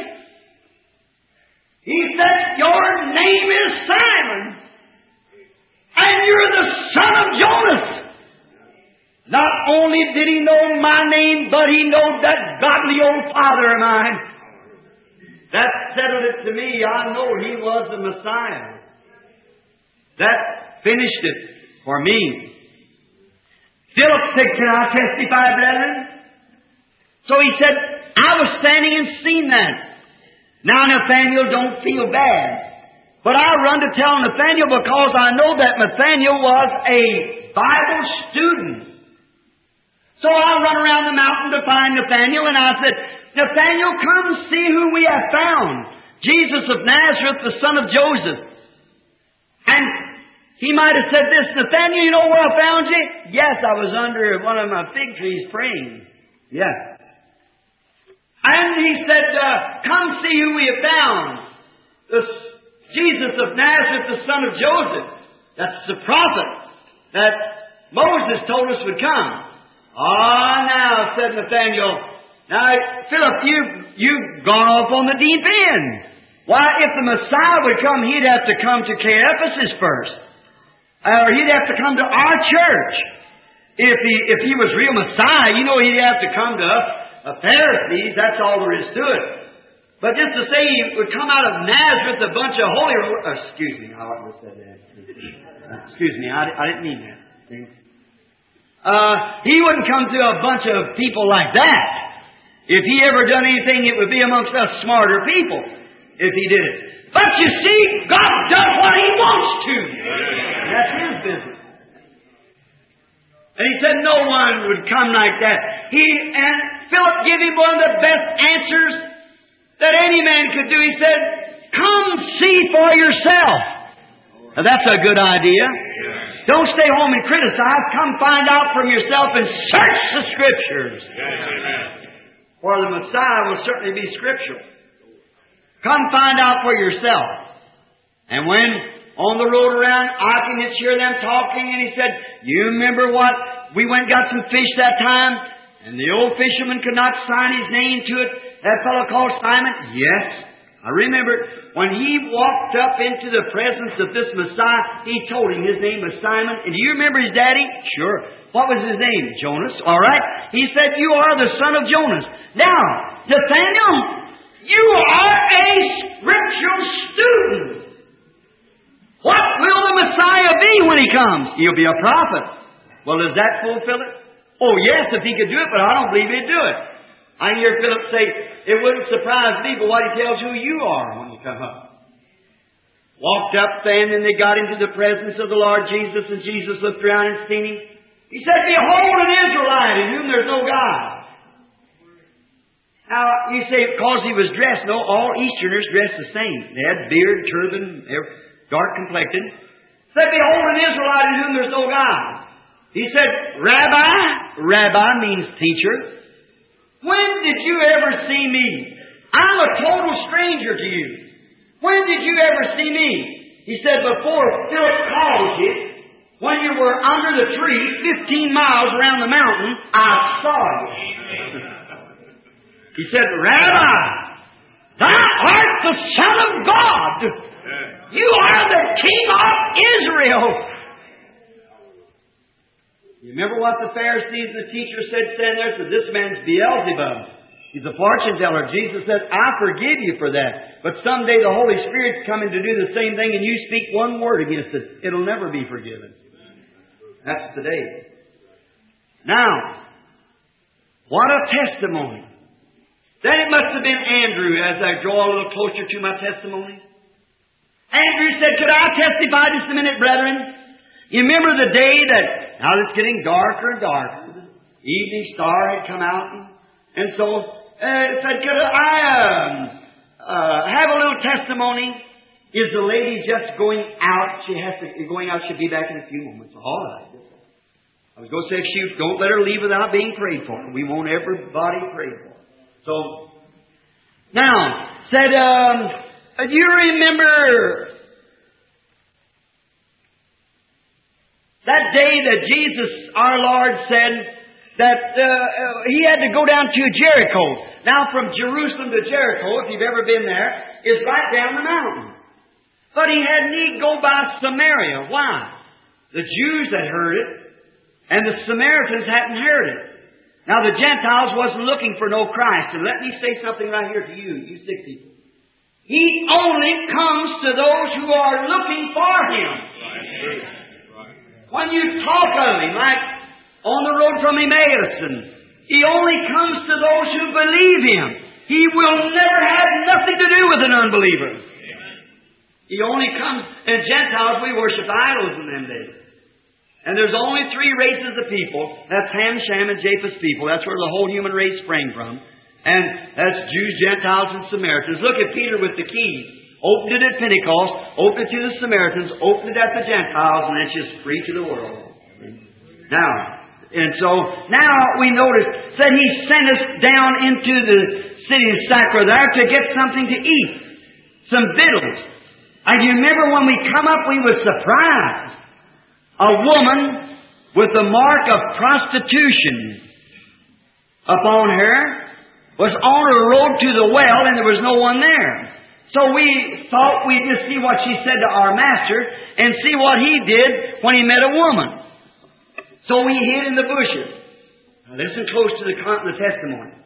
he said, your name is Simon, and you're the son of Jonas. Not only did he know my name, but he knew that godly old father of mine. That settled it to me. I know he was the Messiah. That finished it for me. Philip said, can I testify, brethren? So he said, I was standing and seen that. Now, Nathaniel, don't feel bad. But I run to tell Nathaniel because I know that Nathaniel was a Bible student. So I run around the mountain to find Nathaniel, and I said, Nathaniel, come see who we have found. Jesus of Nazareth, the son of Joseph. And he might have said this, Nathaniel, you know where I found you? Yes, I was under one of my fig trees praying. Yes. And he said, uh, come see who we have found. The Jesus of Nazareth, the son of Joseph. That's the prophet that Moses told us would come. Ah, now, said Nathaniel, now, Philip, you, you've gone off on the deep end. Why, if the Messiah would come, He'd have to come to Caiaphas first. Or He'd have to come to our church. If He, if he was real Messiah, you know He'd have to come to us, uh, Pharisees. That's all there is to it. But just to say He would come out of Nazareth, a bunch of holy... Uh, excuse me, I ought to have said that. Excuse me, I, I didn't mean that. See? Uh, he wouldn't come to a bunch of people like that. If He ever done anything, it would be amongst us smarter people, if He did it. But you see, God does what He wants to. That's His business. And He said no one would come like that. He, and Philip gave him one of the best answers that any man could do. He said, come see for yourself. Now that's a good idea. Don't stay home and criticize. Come find out from yourself and search the Scriptures. For the Messiah will certainly be scriptural. Come find out for yourself. And when on the road around, I can just hear them talking, and he said, you remember what? We went and got some fish that time, and the old fisherman could not sign his name to it. That fellow called Simon? Yes, I remember it. When he walked up into the presence of this Messiah, he told him his name was Simon. And do you remember his daddy? Sure. What was his name? Jonas. All right. He said, you are the son of Jonas. Now, Nathaniel, you are a scriptural student. What will the Messiah be when He comes? He'll be a prophet. Well, does that fulfill it? Oh, yes, if He could do it, but I don't believe He'd do it. I hear Philip say, it wouldn't surprise me, but what he tells who you are when you come up. Walked up then, and they got into the presence of the Lord Jesus, and Jesus looked around and seen him. He said, behold an Israelite in whom there's no God. Now, you say, because he was dressed, no, all Easterners dressed the same. They had beard, turban, dark complected. He said, behold an Israelite in whom there's no God. He said, Rabbi, Rabbi means teacher. When did you ever see me? I'm a total stranger to you. When did you ever see me? He said, before Philip called you, when you were under the tree, fifteen miles around the mountain, I saw you. He said, Rabbi, thou art the Son of God. You are the King of Israel. You remember what the Pharisees and the teachers said standing there? Said, this man's Beelzebub. He's a fortune teller. Jesus said, I forgive you for that. But someday the Holy Spirit's coming to do the same thing and you speak one word against it. It'll never be forgiven. That's today. Now, what a testimony. Then it must have been Andrew, as I draw a little closer to my testimony. Andrew said, could I testify just a minute, brethren? You remember the day that, now it's getting darker and darker. The evening star had come out. And, and so, uh, said, could I um, uh, have a little testimony? Is the lady just going out? She has to, going out, she'll be back in a few moments. All right. I was going to say, she, don't let her leave without being prayed for. We want everybody prayed for. So, now, said, um, do you remember that day that Jesus, our Lord, said that uh, He had to go down to Jericho. Now, from Jerusalem to Jericho, if you've ever been there, is right down the mountain. But He had need go by Samaria. Why? The Jews had heard it, and the Samaritans hadn't heard it. Now, the Gentiles wasn't looking for no Christ. And let me say something right here to you, you sick people. He only comes to those who are looking for Him. When you talk of Him, like on the road from Emmaus, He only comes to those who believe Him. He will never have nothing to do with an unbeliever. He only comes, and Gentiles, we worship idols in them days. And there's only three races of people. That's Ham, Shem, and Japheth's people. That's where the whole human race sprang from. And that's Jews, Gentiles, and Samaritans. Look at Peter with the key. Opened it at Pentecost, opened it to the Samaritans, opened it at the Gentiles, and it's just free to the world. Now, and so, now we notice that He sent us down into the city of Sacra there to get something to eat. Some victuals. And you remember when we come up, we were surprised. A woman with the mark of prostitution upon her was on her road to the well, and there was no one there. So we thought we'd just see what she said to our master and see what he did when he met a woman. So we hid in the bushes. Now listen close to the, the testimony.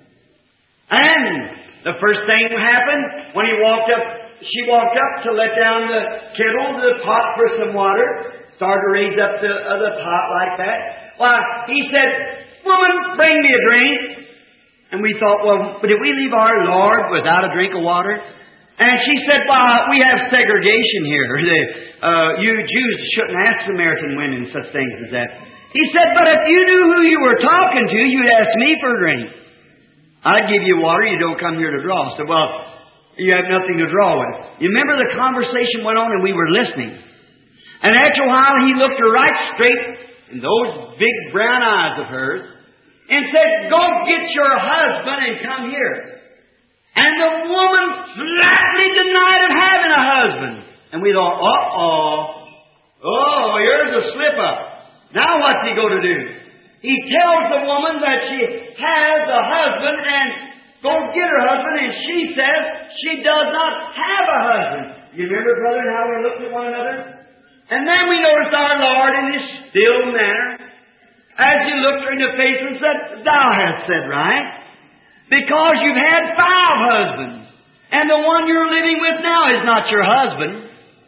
And the first thing that happened when he walked up, she walked up to let down the kettle, the pot for some water. Started to raise up the other pot like that. Why, he said, woman, bring me a drink. And we thought, well, but did we leave our Lord without a drink of water? And she said, well, we have segregation here. The, uh, you Jews shouldn't ask Samaritan women such things as that. He said, but if you knew who you were talking to, you'd ask me for a drink. I'd give you water, you don't come here to draw. I said, well, you have nothing to draw with. You remember the conversation went on and we were listening. And after a while, he looked her right straight in those big brown eyes of hers and said, go get your husband and come here. And the woman flatly denied of having a husband. And we thought, uh-oh, oh, here's a slip-up. Now what's he going to do? He tells the woman that she has a husband and go get her husband, and she says she does not have a husband. You remember, brother, how we looked at one another? And then we noticed our Lord in His still manner, as He looked her in the face and said, thou hast said right, because you've had five husbands, and the one you're living with now is not your husband.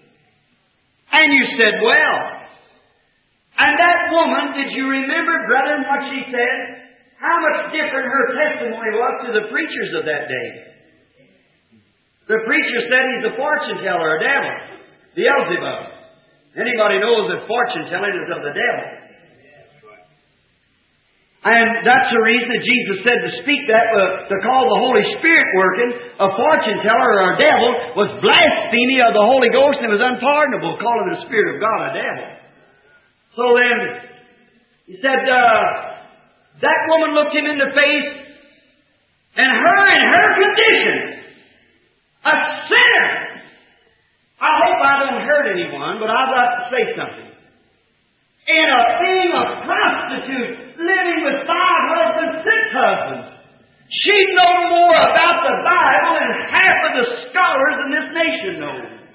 And you said, well. And that woman, did you remember, brethren, what she said? how much different her testimony was to the preachers of that day. The preacher said he's a fortune teller, a devil, Beelzebub. Anybody knows that fortune telling is of the devil. And that's the reason that Jesus said to speak that, uh, to call the Holy Spirit working a fortune teller or a devil was blasphemy of the Holy Ghost, and it was unpardonable, calling the Spirit of God a devil. So then, he said, uh, that woman looked him in the face, and her in her condition, a sinner. I hope I don't hurt anyone, but I'd like to say something. In a being a prostitute, living with five husbands, six husbands, she'd know more about the Bible than half of the scholars in this nation know.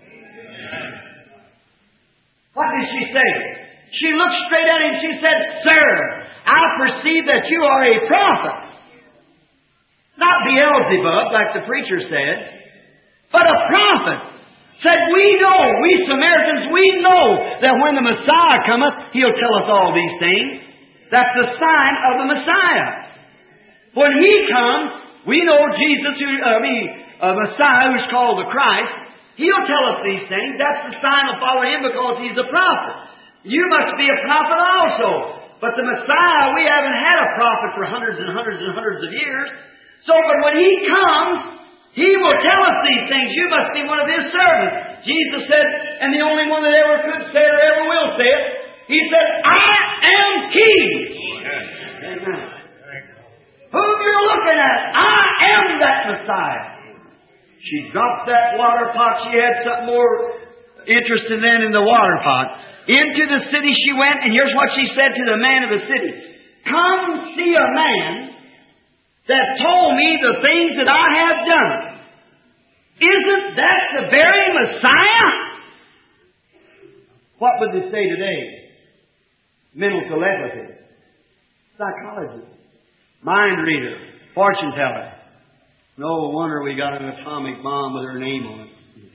What did she say? She looked straight at him and she said, Sir, I perceive that you are a prophet. Not Beelzebub, like the preacher said, but a prophet. Said, we know, we Samaritans, we know that when the Messiah cometh, He'll tell us all these things. That's the sign of the Messiah. When He comes, we know Jesus, who, I mean, a Messiah who's called the Christ, He'll tell us these things. That's the sign of follow Him because He's a prophet. You must be a prophet also. But the Messiah, we haven't had a prophet for hundreds and hundreds and hundreds of years. So, but when He comes, He will tell us these things. You must be one of His servants. Jesus said, and the only one that ever could say it or ever will say it, He said, I am He. Amen. Whom you're looking at, I am that Messiah. She dropped that water pot. She had something more interesting than in the water pot. Into the city she went, and here's what she said to the man of the city. Come see a man that told me the things that I have done. Isn't that the very Messiah? What would they say today? Mental telepathy, psychologist, mind reader, fortune teller. No wonder we got an atomic bomb with her name on it.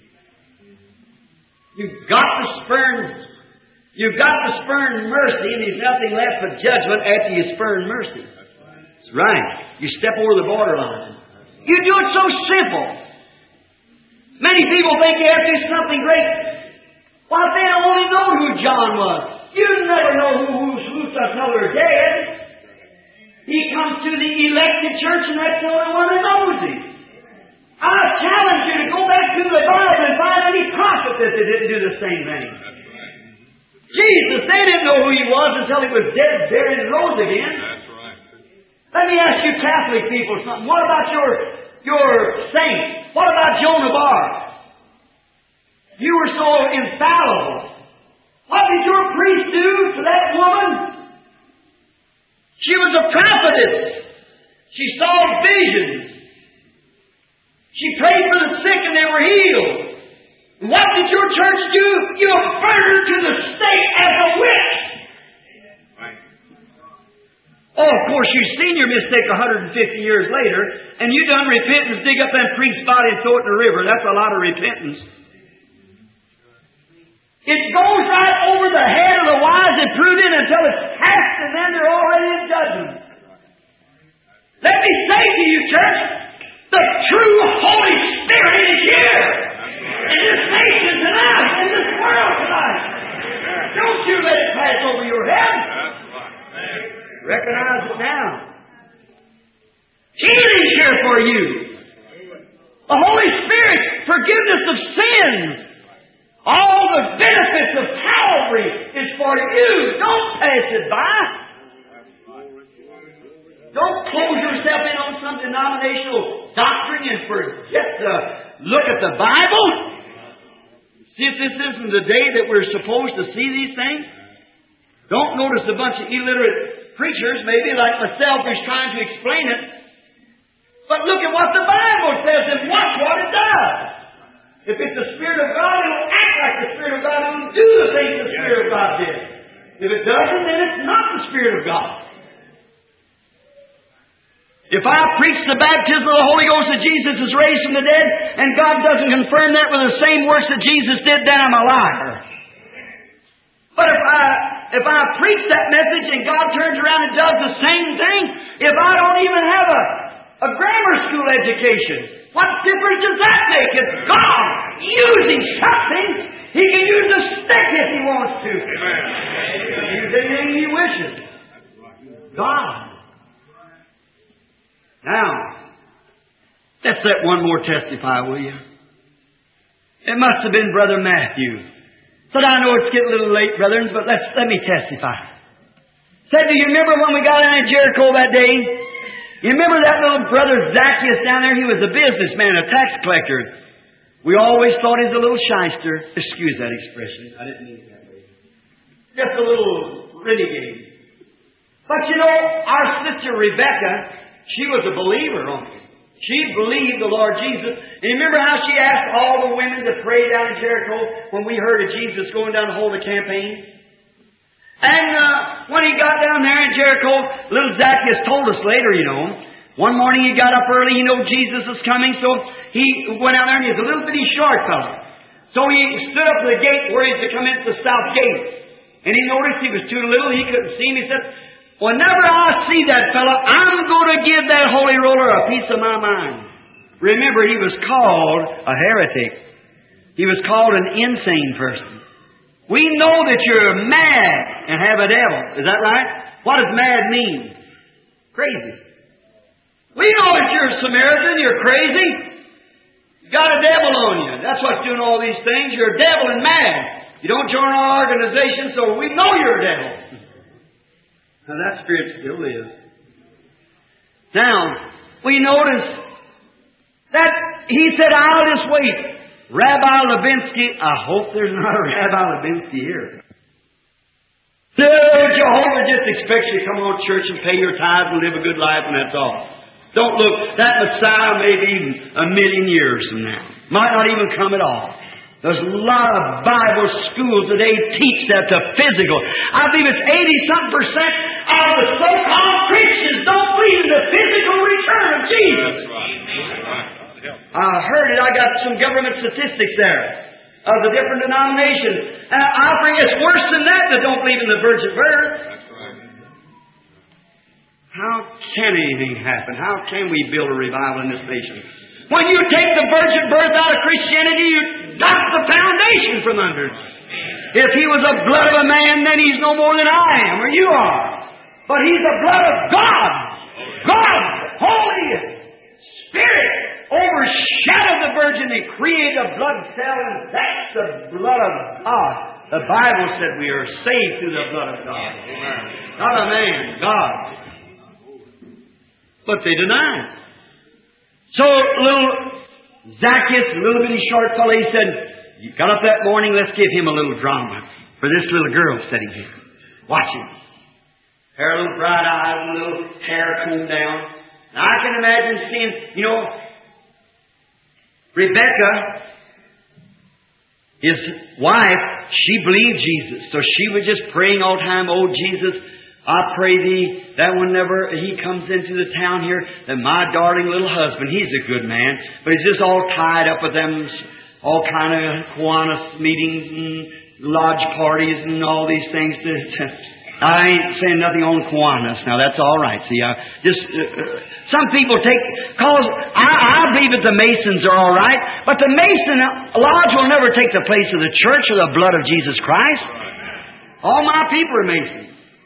You've got to spurn, you've got to spurn mercy, and there's nothing left but judgment after you spurn mercy. That's right. You step over the borderline. You do it so simple. Many people think you have to do something great. Why, they don't only know who John was. You never know who, who's who's until they're dead. He comes to the elected church, and that's the only one that knows Him. I challenge you to go back to the Bible and find any prophet that they didn't do the same thing. Jesus, they didn't know who He was until He was dead, buried, and rose again. Let me ask you Catholic people something. What about your, your saints? What about Joan of Arc? You were so infallible. What did your priest do to that woman? She was a prophetess. She saw visions. She prayed for the sick and they were healed. And what did your church do? You burned her to the stake as a witch. Oh, of course, you've seen your mistake one hundred fifty years later, and you done repentance, dig up that priest's body and throw it in the river. That's a lot of repentance. It goes right over the head of the wise and prudent until it's past, and then they're already in judgment. Let me say to you, church, the true Holy Spirit is here in this nation tonight, in this world tonight. Don't you let it pass over your head. Recognize it now. Healing's here for you. The Holy Spirit, forgiveness of sins. All the benefits of Calvary is for you. Don't pass it by. Don't close yourself in on some denominational doctrine and forget to look at the Bible. See if this isn't the day that we're supposed to see these things. Don't notice a bunch of illiterate preachers, maybe like myself, who's trying to explain it. But look at what the Bible says and watch what it does. If it's the Spirit of God, it'll act like the Spirit of God. It'll do the things the Spirit of God did. If it doesn't, then it's not the Spirit of God. If I preach the baptism of the Holy Ghost that Jesus is raised from the dead, and God doesn't confirm that with the same works that Jesus did, then I'm a liar. But if I if I preach that message and God turns around and does the same thing, if I a, a grammar school education. What difference does that make? It's God using something. He can use a stick if He wants to. He can use anything He wishes. God. Now, let's let one more testify, will you? It must have been Brother Matthew. Said, I know it's getting a little late, brethren, but let's let me testify. Said, do you remember when we got out of Jericho that day? You remember that little brother Zacchaeus down there? He was a businessman, a tax collector. We always thought he was a little shyster. Excuse that expression. I didn't mean it that way. Just a little renegade. But you know, our sister Rebecca, she was a believer on it. She believed the Lord Jesus. And you remember how she asked all the women to pray down in Jericho when we heard of Jesus going down to hold the campaign? And uh, when he got down there in Jericho, little Zacchaeus told us later, you know, one morning he got up early, he knew Jesus was coming, so he went out there and he was a little bitty short fellow. So he stood up to the gate where he was to come into the south gate. And he noticed he was too little, he couldn't see him. He said, whenever I see that fellow, I'm going to give that holy roller a piece of my mind. Remember, he was called a heretic. He was called an insane person. We know that you're mad and have a devil. Is that right? What does mad mean? Crazy. We know that you're a Samaritan, you're crazy. You got a devil on you. That's what's doing all these things. You're a devil and mad. You don't join our organization, so we know you're a devil. Now that spirit still lives. Now, we notice that he said, I'll just wait. Rabbi Levinsky, I hope there's not a Rabbi Levinsky here. So Jehovah just expects you to come on to church and pay your tithes and live a good life, and that's all. Don't look, that Messiah may be a million years from now. Might not even come at all. There's a lot of Bible schools today teach that the physical. I believe it's eighty-something percent of the so-called Christians don't believe in the physical return of Jesus. That's right. That's right. I heard it. I got some government statistics there of the different denominations. And I think it's worse than that that don't believe in the virgin birth. That's right. How can anything happen? How can we build a revival in this nation? When you take the virgin birth out of Christianity, you knock the foundation from under it. If he was the blood of a man, then he's no more than I am or you are. But he's the blood of God. God, Holy Spirit, overshadowed the virgin and created a blood cell, and that's the blood of God. The Bible said we are saved through the blood of God. Not a man, God. But they deny it. So little Zacchaeus, a little bitty short fellow, he said, he got up that morning, let's give him a little drama for this little girl sitting here. Watch him. Hair, a little bright eyes, and a little hair combed down. Now I can imagine seeing, you know, Rebecca, his wife, she believed Jesus. So she was just praying all the time, oh Jesus, I pray thee that whenever he comes into the town here, that my darling little husband, he's a good man, but he's just all tied up with them, all kind of Kiwanis meetings and lodge parties and all these things. To, to, I ain't saying nothing on Kiwanis. Now that's all right. See, I just uh, uh, some people take cause I, I believe that the Masons are all right, but the Mason lodge will never take the place of the church or the blood of Jesus Christ. All my people are Masons.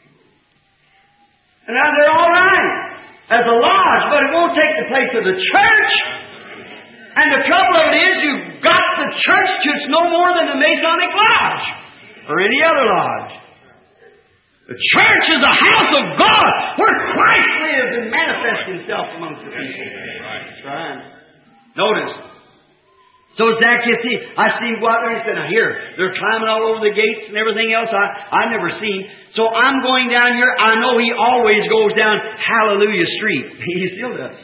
And now they're all right as a lodge, but it won't take the place of the church. And the trouble of it is, you've got the church just no more than the Masonic Lodge or any other lodge. The church is a house of God where Christ lives and manifests Himself amongst the people. That's right. Notice. So Zacchaeus, see, I see what they said. Now here, they're climbing all over the gates and everything else. I I never seen. So I'm going down here. I know he always goes down Hallelujah Street. He still does.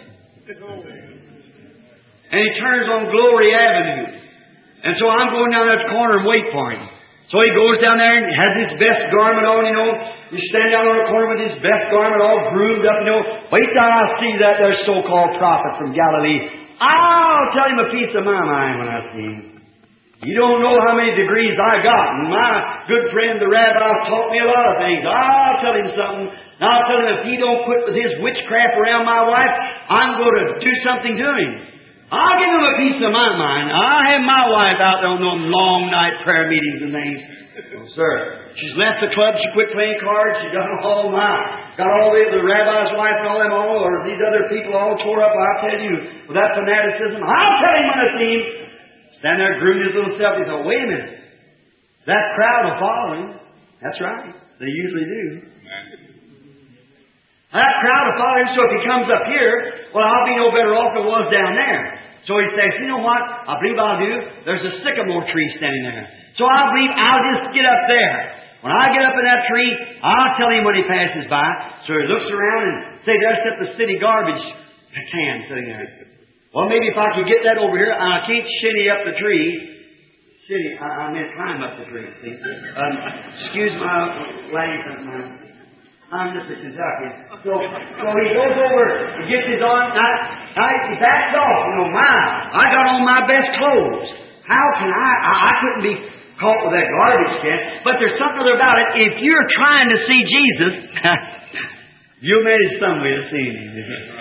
And he turns on Glory Avenue. And so I'm going down that corner and wait for him. So he goes down there and has his best garment on, you know. You stand down on the corner with his best garment all groomed up, you know. Wait till I see that there so-called prophet from Galilee. I'll tell him a piece of my mind when I see him. You don't know how many degrees I got. And my good friend, the rabbi, taught me a lot of things. I'll tell him something And I'll tell him if he don't quit with his witchcraft around my wife, I'm going to do something to him. I'll give him a piece of my mind. I'll have my wife out there on them long night prayer meetings and things. Oh, sir. She's left the club. She quit playing cards. She done all my, got all the, the rabbi's wife and all them all, or these other people all tore up. I'll tell you, with that fanaticism, I'll tell him when I see him. Stand there grooming his little self. He thought, wait a minute. That crowd will follow him. That's right. They usually do. That crowd will follow him, so if he comes up here, well, I'll be no better off than I was down there. So he says, you know what? I believe I'll do. There's a sycamore tree standing there. So I believe I'll just get up there. When I get up in that tree, I'll tell him when he passes by. So he looks around and say, there's the city garbage can sitting there. Well, maybe if I could get that over here, I can't shinny up the tree. Shinny, I, I meant climb up the tree. See? Um, excuse my language. I'm just a Kentucky. So, so he goes over, he gets his arm, now, now he backs off. You know, my, I got on my best clothes. How can I, I, I couldn't be caught with that garbage can. But there's something about it. If you're trying to see Jesus, you'll manage some way to see Him.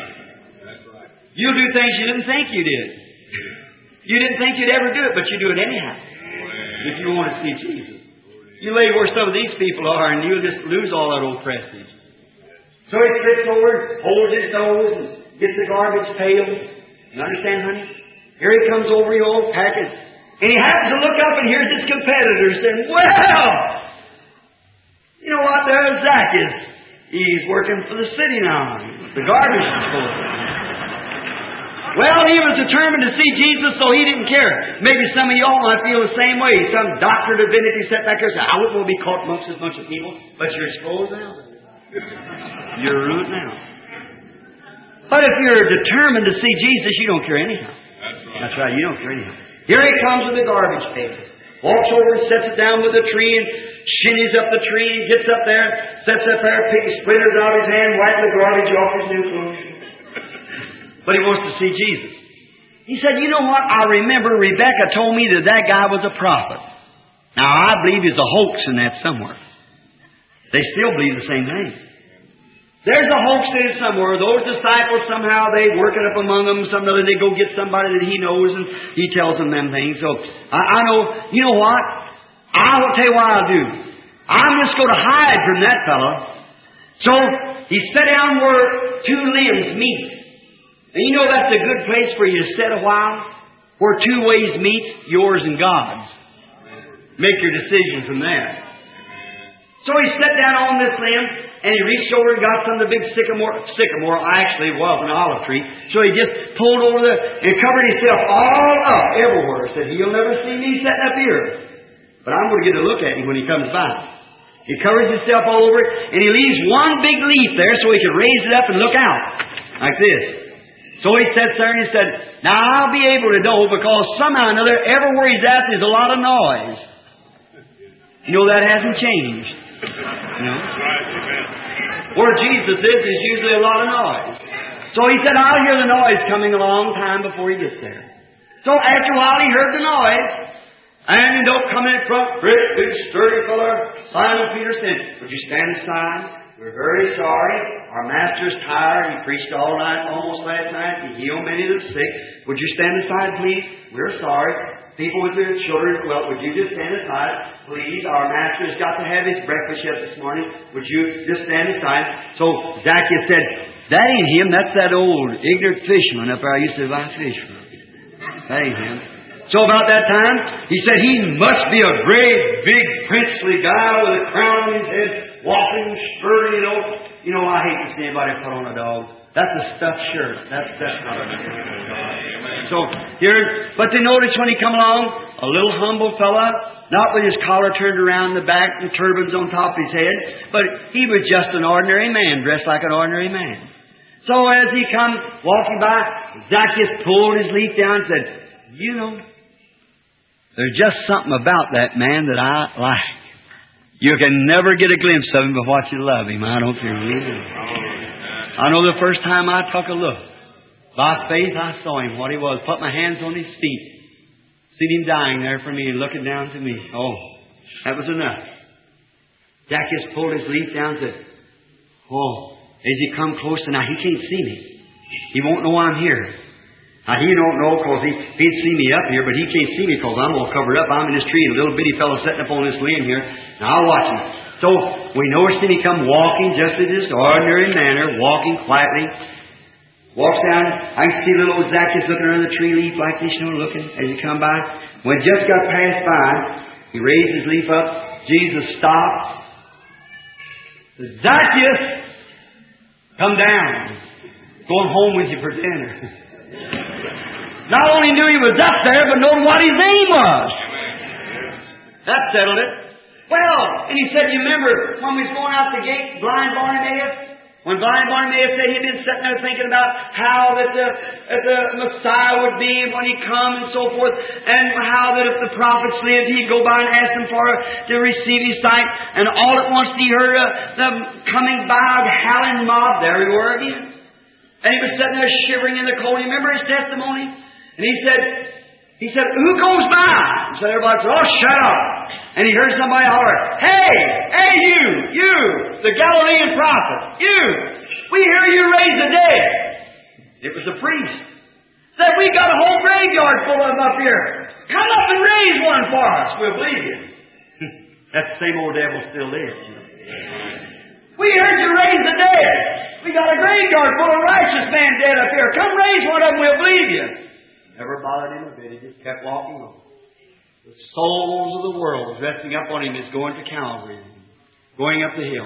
You'll do things you didn't think you did. You didn't think you'd ever do it, but you do it anyhow. If you want to see Jesus. You lay where some of these people are, and you'll just lose all that old prestige. So he slips over, holds his nose, and gets the garbage pail. You understand, honey? Here he comes over the old package. And he happens to look up and hears his competitor saying, well, you know what, there's Zacchaeus. He's working for the city now. The garbage disposal. Well, he was determined to see Jesus, so he didn't care. Maybe some of y'all might feel the same way. Some doctor of divinity sat back there and said, I wouldn't want to be caught amongst this bunch of people. But you're exposed now. You're ruined now. But if you're determined to see Jesus, you don't care anyhow. That's right. That's right, you don't care anyhow. Here he comes with the garbage pail. Walks over and sets it down with the tree and shinnies up the tree and gets up there, sets up there, picks splinters out of his hand, wipes the garbage off his new clothes. But he wants to see Jesus. He said, you know what? I remember Rebecca told me that that guy was a prophet. Now, I believe there's a hoax in that somewhere. They still believe the same thing. There's a hoax in it somewhere. Those disciples, somehow, they work it up among them. Some other, they go get somebody that he knows, and he tells them them things. So, I, I know, you know what? I will tell you what I'll do. I'm just going to hide from that fellow. So, he sat down where two limbs meet. And you know that's a good place for you to sit a while, where two ways meet, yours and God's. Make your decision from there. So he sat down on this limb, and he reached over and got some of the big sycamore. Sycamore actually was an olive tree. So he just pulled over the and covered himself all up everywhere. Said, he'll never see me sitting up here. But I'm going to get a look at him when he comes by. He covers himself all over it, and he leaves one big leaf there so he can raise it up and look out. Like this. So he sits there and he said, now I'll be able to know because somehow or another, everywhere he's at, there's a lot of noise. You know, that hasn't changed. You know? Where Jesus is, there's usually a lot of noise. So he said, I'll hear the noise coming a long time before he gets there. So after a while, he heard the noise. And he don't come in front, great big sturdy fellow, Simon Peter said, would you stand aside? We're very sorry. Our master's tired. He preached all night, almost last night. He healed many of the sick. Would you stand aside, please? We're sorry. People with their children, well, would you just stand aside, please? Our master's got to have his breakfast yet this morning. Would you just stand aside? So Zacchaeus said, that ain't him. That's that old ignorant fisherman up there I used to buy fish from. That ain't him. So about that time, he said he must be a great, big, princely guy with a crown on his head, walking, sturdy, you know. You know, I hate to see anybody put on a dog. That's a stuffed shirt. That's that's not a So here, but they notice when he come along, a little humble fella, not with his collar turned around the back and turbans on top of his head, but he was just an ordinary man, dressed like an ordinary man. So as he come walking by, Zacchaeus pulled his leaf down and said, you know, there's just something about that man that I like. You can never get a glimpse of him but what you love him. I don't care really do. I know the first time I took a look, by faith I saw him, what he was. Put my hands on his feet. Seen him dying there for me and looking down to me. Oh, that was enough. Zacchaeus pulled his leaf down and said, Oh, as he come closer, now he can't see me. He won't know I'm here. Now he don't know because he, he'd see me up here, but he can't see me because I'm all covered up. I'm in this tree, and a little bitty fellow sitting up on this limb here. Now I'll watch him. So we noticed him. He come walking just in his ordinary manner, walking quietly. Walks down. I can see little old Zacchaeus looking around the tree leaf like this, you know, looking as he come by. When he just got passed by, he raised his leaf up. Jesus stopped. Zacchaeus, come down. Going home with you for dinner. Not only knew he was up there, but knew what his name was. That settled it. Well, and he said, you remember when we was going out the gate, blind Bartimaeus? When blind Bartimaeus said he'd been sitting there thinking about how that the, that the Messiah would be when he come and so forth, and how that if the prophets lived, he'd go by and ask them for to receive his sight. And all at once he heard uh, them coming by, a howling mob. There we were again. And he was sitting there shivering in the cold. You remember his testimony? And he said, he said, who goes by? And so everybody said, oh, shut up. And he heard somebody holler, hey, hey, you, you, the Galilean prophet, you, we hear you raise the dead. It was a priest. Said, we got a whole graveyard full of them up here. Come up and raise one for us. We'll believe you. That same old devil still lives. You know. We heard you raise the dead. We got a graveyard full of righteous men dead up here. Come raise one of them, we'll believe you. Never bothered him a bit. He just kept walking on. The souls of the world was resting up on him as going to Calvary, going up the hill.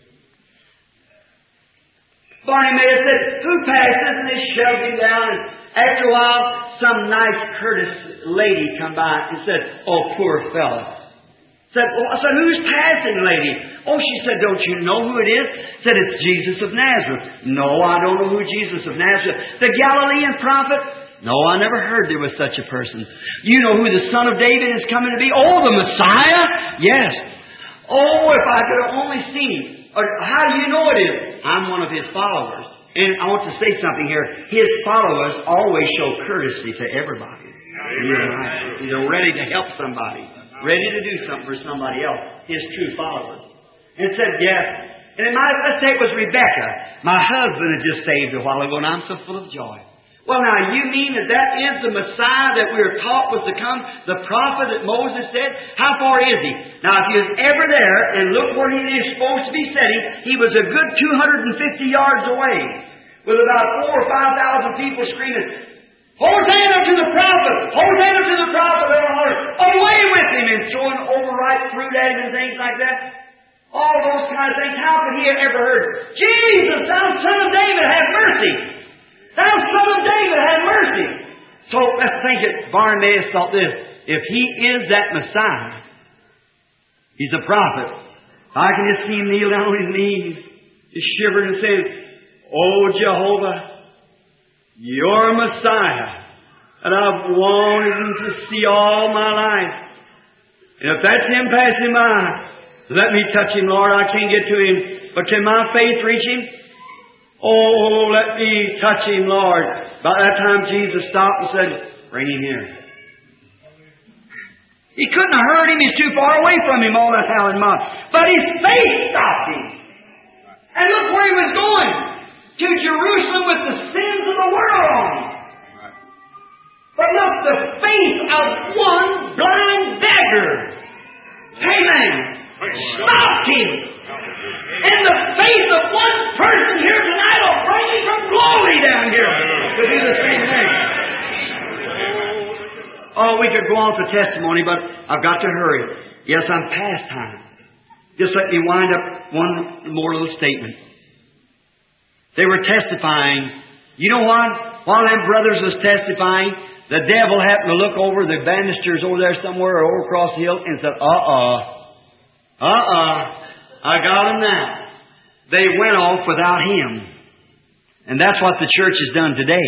Bartimaeus said, who passes? And they shoved him down. And after a while, some nice, courteous lady come by and said, oh, poor fellow. Said, oh, I said, who's passing, lady? Oh, she said, don't you know who it is? Said, it's Jesus of Nazareth. No, I don't know who Jesus of Nazareth. The Galilean prophet? No, I never heard there was such a person. You know who the Son of David is coming to be? Oh, the Messiah? Yes. Oh, if I could have only seen him. Or, how do you know it is? I'm one of his followers. And I want to say something here. His followers always show courtesy to everybody. He's ready to help somebody. Ready to do something for somebody else. His true followers. And said, yes. And it might, let's say it was Rebecca. My husband had just saved a while ago, and I'm so full of joy. Well, now, you mean that that is the Messiah that we were taught was to come? The prophet that Moses said? How far is he? Now, if he was ever there, and look where he is supposed to be sitting, he was a good two hundred fifty yards away, with about four or five thousand people screaming, Hosanna to the prophet! Hosanna to the prophet! Away with him! And throwing overripe fruit at him and things like that. All those kind of things. How could he have ever heard? Jesus, thou son of David, have mercy! Thou son of David, have mercy! So let's think it. Bartimaeus thought this. If he is that Messiah, he's a prophet. I can just see him kneel down on his knees, just shivering and saying, Oh Jehovah, you're Messiah, and I've wanted him to see all my life. And if that's him passing by, let me touch him, Lord. I can't get to him, but can my faith reach him? Oh, let me touch him, Lord. By that time, Jesus stopped and said, bring him here. He couldn't have heard him. He's too far away from him, all that howling mob. But his faith stopped him. And look where he was going. To Jerusalem with the sins of the world on him. But look, the faith of one blind beggar. Amen. Stopped him. And the faith of one person here tonight will bring him from glory down here to do the same thing. Oh, we could go on for testimony, but I've got to hurry. Yes, I'm past time. Just let me wind up one more little statement. They were testifying. You know what? While them brothers was testifying, the devil happened to look over the banisters over there somewhere or over across the hill and said, uh-uh. Uh-uh. I got him now. They went off without him. And that's what the church has done today.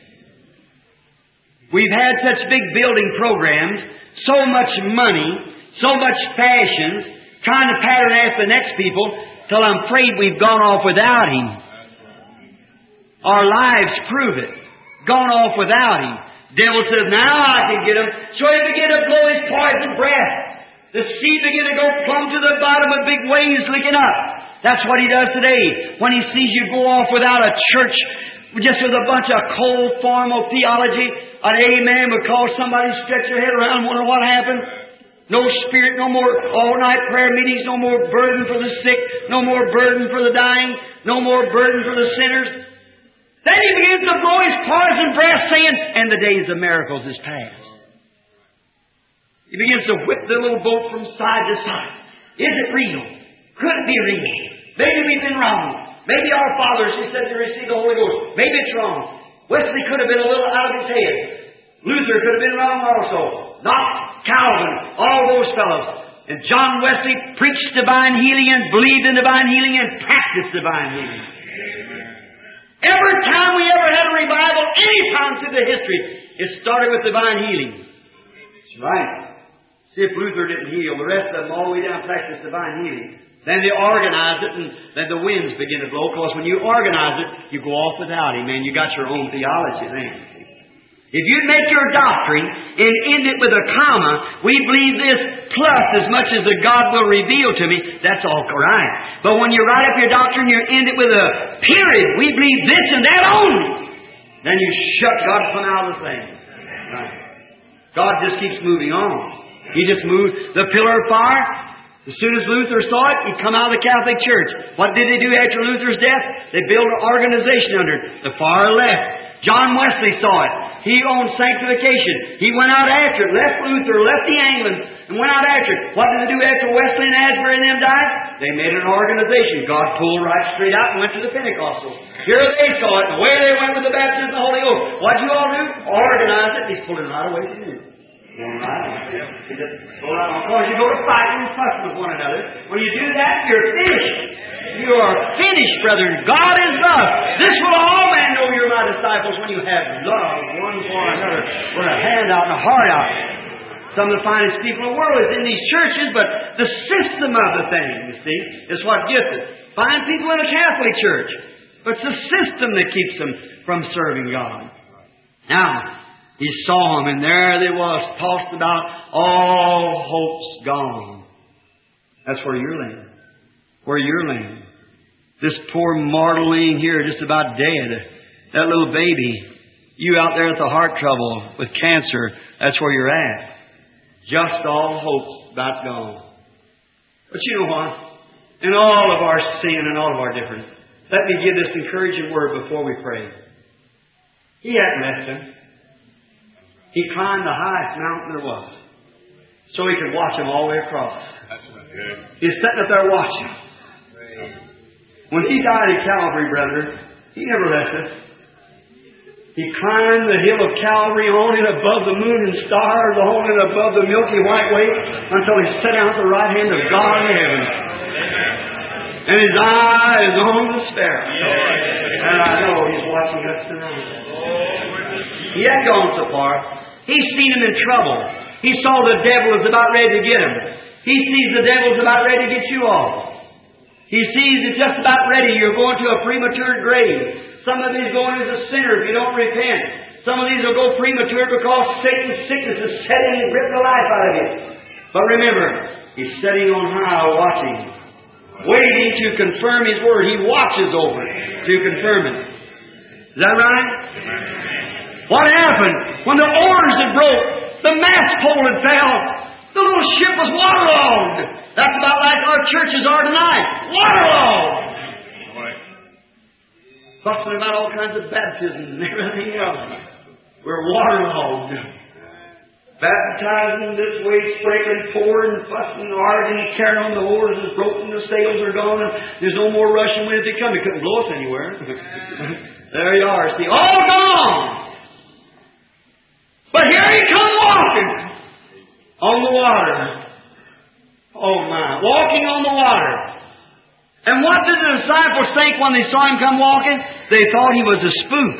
We've had such big building programs, so much money, so much fashion, trying to pattern after the next people, till I'm afraid we've gone off without him. Our lives prove it. Gone off without him. Devil says, now I can get him. So he began to blow his poison breath. The sea began to go plumb to the bottom of big waves licking up. That's what he does today. When he sees you go off without a church, just with a bunch of cold, formal theology, an amen would cause somebody to stretch their head around and wonder what happened. No spirit, no more all-night prayer meetings, no more burden for the sick, no more burden for the dying, no more burden for the sinners. Then he begins to blow his poison breath, saying, and the days of miracles is past. He begins to whip the little boat from side to side. Is it real? Could it be real? Maybe we've been wrong. Maybe our fathers, who said they received the Holy Ghost, maybe it's wrong. Wesley could have been a little out of his head. Luther could have been wrong also. Knox, Calvin, all those fellows. And John Wesley preached divine healing and believed in divine healing and practiced divine healing. Every time we ever had a revival, any time through the history, it started with divine healing. That's right. See if Luther didn't heal. The rest of them all the way down practiced divine healing. Then they organized it, and then the winds begin to blow. Because when you organize it, you go off without Him, man. You got your own theology then. If you'd make your doctrine and end it with a comma, we believe this plus as much as the God will reveal to me, that's all right. But when you write up your doctrine, you end it with a period. We believe this and that only. Then you shut God from out of the thing. Right. God just keeps moving on. He just moved the pillar of fire. As soon as Luther saw it, he'd come out of the Catholic Church. What did they do after Luther's death? They built an organization under it. The far left. John Wesley saw it. He owned sanctification. He went out after it, left Luther, left the Anglicans, and went out after it. What did they do after Wesley and Asbury and them died? They made an organization. God pulled right straight out and went to the Pentecostals. Here they saw it, and away they went with the baptism of the Holy Ghost. What'd you all do? Organize it. He's pulling it right away from you. Going right on. You just go right on. Because you go to fighting and fussing with one another. When you do that, you're finished. You are finished, brethren. God is love. This will all men know you're my disciples when you have love one for another. With a hand out and a heart out. Some of the finest people in the world is in these churches, but the system of the thing, you see, is what gets it. Fine people in a Catholic church, but it's the system that keeps them from serving God. Now, he saw them, and there they was, tossed about, all hope's gone. That's where you're laying. Where you're laying. This poor mortal laying here, just about dead. That little baby, you out there with the heart trouble, with cancer, that's where you're at. Just all hope's about gone. But you know what? In all of our sin and all of our difference, let me give this encouraging word before we pray. He hadn't left him. He climbed the highest mountain there was, so he could watch them all the way across. He's sitting up there watching. When he died at Calvary, brethren, he never left us. He climbed the hill of Calvary on and above the moon and stars, on and above the milky white way, until he sat down at the right hand of God in heaven. And his eye is on the sparrow. And I know he's watching us tonight. He had gone so far. He's seen him in trouble. He saw the devil was about ready to get him. He sees the devil's about ready to get you off. He sees it's just about ready. You're going to a premature grave. Some of these going as a sinner if you don't repent. Some of these will go premature because Satan's sickness is setting and ripping the life out of you. But remember, he's sitting on high watching, waiting to confirm his word. He watches over it to confirm it. Is that right? What happened? When the oars had broke, the mast pole had fell, the little ship was waterlogged. That's about like our churches are tonight. Waterlogged. Fussing about all kinds of baptisms and everything else. We're waterlogged. Baptizing this way, sprinkling, pouring, fussing, arguing, carrying on. The oars is broken, the sails are gone, and there's no more rushing wind to come. It couldn't blow us anywhere. There you are. See, all gone. But here he come walking on the water. Oh my, walking on the water. And what did the disciples think when they saw him come walking? They thought he was a spook.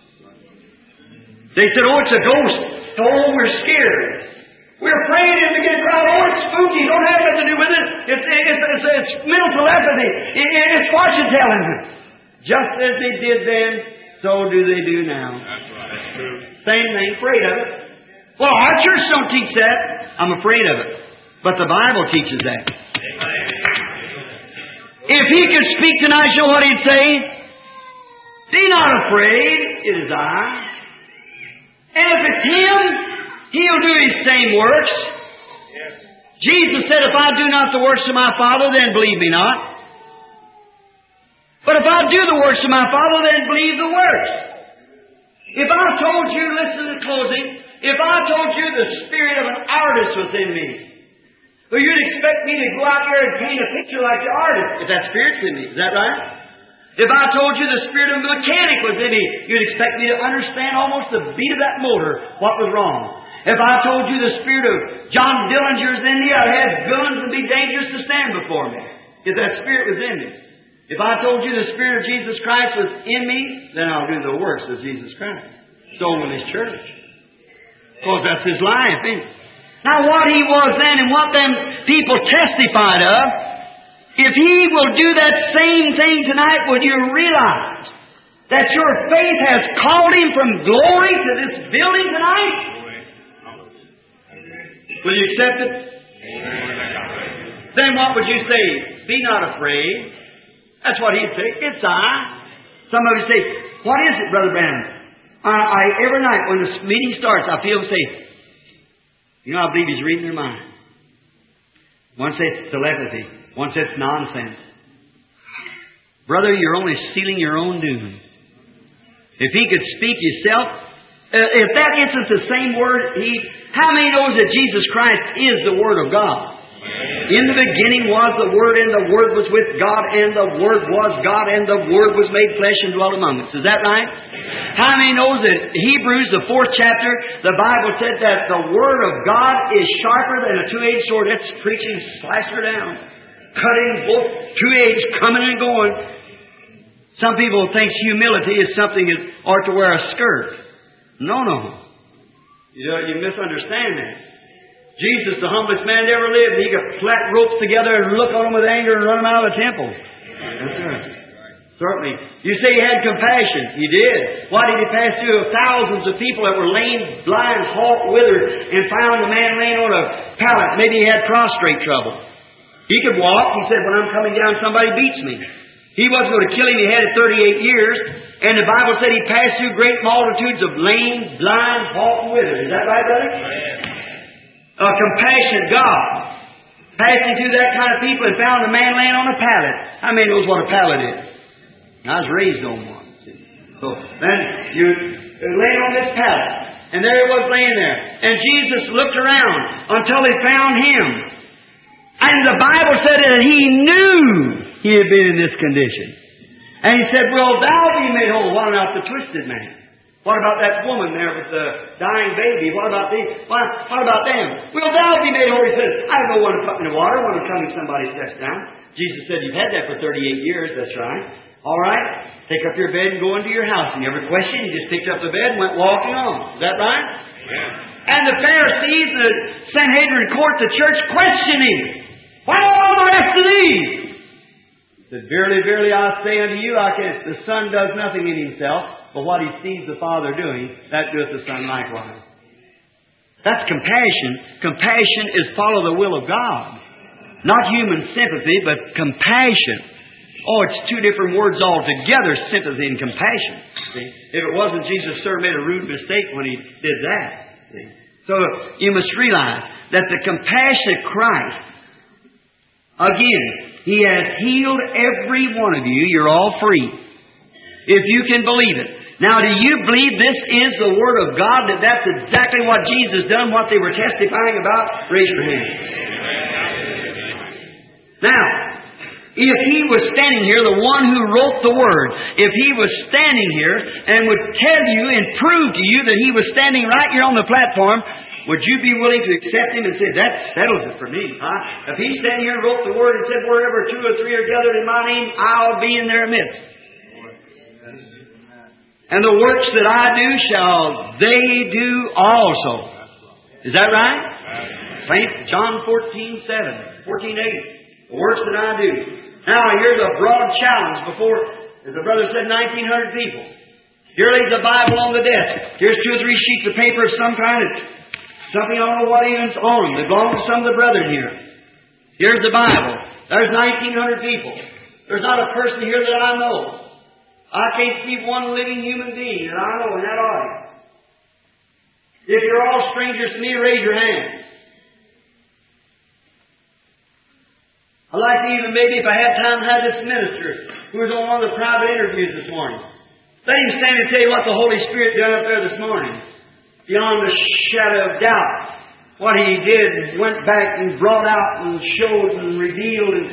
They said, oh, it's a ghost. Oh, we're scared. We're afraid of him to get around. Oh, it's spooky. Don't have nothing to do with it. It's, it's, it's, it's mental telepathy. It, it's fortune telling. Just as they did then, so do they do now. That's right. That's true. Same thing. Afraid of it. Well, our church don't teach that. I'm afraid of it. But the Bible teaches that. If He could speak tonight, you know what He'd say? Be not afraid, it is I. And if it's Him, He'll do His same works. Jesus said, if I do not the works of my Father, then believe me not. But if I do the works of my Father, then believe the works. If I told you, listen to the closing, if I told you the spirit of an artist was in me, well, you'd expect me to go out there and paint a picture like the artist, if that spirit's in me. Is that right? If I told you the spirit of a mechanic was in me, you'd expect me to understand almost the beat of that motor, what was wrong. If I told you the spirit of John Dillinger's in me, I'd have guns and be dangerous to stand before me, if that spirit was in me. If I told you the Spirit of Jesus Christ was in me, then I'll do the works of Jesus Christ. So will His church. Because that's His life, isn't it? Now what He was then and what them people testified of, if He will do that same thing tonight, would you realize that your faith has called Him from glory to this building tonight? Will you accept it? Then what would you say? Be not afraid. That's what He'd say. It's I. Some of you say, what is it, Brother Branham? I, I, every night when this meeting starts, I feel Him say, you know, I believe He's reading their mind. One says it's telepathy. One says it's nonsense. Brother, you're only sealing your own doom. If He could speak Himself, uh, if that isn't the same Word, He, how many knows that Jesus Christ is the Word of God? In the beginning was the Word, and the Word was with God, and the Word was God, and the Word was made flesh and dwelt among us. Is that right? How many knows that Hebrews, the fourth chapter, the Bible said that the Word of God is sharper than a two-edged sword. That's preaching, slice her down. Cutting both two-edged, coming and going. Some people think humility is something that ought to wear a skirt. No, no. You know, you misunderstand that. Jesus, the humblest man that ever lived, He could flat ropes together and look on them with anger and run them out of the temple. That's right. Certainly. You say He had compassion. He did. Why did He pass through thousands of people that were lame, blind, halt, withered, and found a man laying on a pallet? Maybe he had prostrate trouble. He could walk. He said, when I'm coming down, somebody beats me. He wasn't going to kill him. He had it thirty-eight years. And the Bible said He passed through great multitudes of lame, blind, halt, and withered. Is that right, brother? A compassionate God. Passing through that kind of people and found a man laying on a pallet. How many knows what a pallet is? I was raised on one. So then you're laying on this pallet. And there he was laying there. And Jesus looked around until He found him. And the Bible said that He knew he had been in this condition. And He said, will thou be made whole? What about the twisted man? What about that woman there with the dying baby? What about these? What, what about them? Will thou be made whole? He says, I have no one to put in the water, one to come and somebody steps down. Jesus said, you've had that for thirty-eight years. That's right. All right. Take up your bed and go into your house. And every question, you just picked up the bed and went walking on. Is that right? Yeah. And the Pharisees, the Sanhedrin court, the church questioning. What are all the rest of these? He said, verily, verily, I say unto you, I can, the Son does nothing in Himself. But what He sees the Father doing, that doeth the Son likewise. That's compassion. Compassion is follow the will of God. Not human sympathy, but compassion. Oh, it's two different words altogether, sympathy and compassion. See? If it wasn't, Jesus sir made a rude mistake when He did that. See? So you must realize that the compassionate Christ, again, He has healed every one of you. You're all free. If you can believe it. Now, do you believe this is the Word of God? That that's exactly what Jesus done, what they were testifying about? Raise your hand. Now, if He was standing here, the one who wrote the Word, if He was standing here and would tell you and prove to you that He was standing right here on the platform, would you be willing to accept Him and say, that settles it for me? Huh? If He's standing here and wrote the Word and said, wherever two or three are gathered in My name, I'll be in their midst. And the works that I do shall they do also. Is that right? Saint John fourteen seven, fourteen eight. The works that I do. Now here's a broad challenge before, as the brother said, nineteen hundred people. Here lays the Bible on the desk. Here's two or three sheets of paper of some kind of something, I don't know what even's on them. They belong to some of the brethren here. Here's the Bible. There's nineteen hundred people. There's not a person here that I know. I can't see one living human being that I know in that audience. If you're all strangers to me, raise your hand. I'd like to even, maybe if I had time, have this minister who was on one of the private interviews this morning. Let him stand and tell you what the Holy Spirit done up there this morning. Beyond a shadow of doubt. What He did and went back and brought out and showed and revealed. And...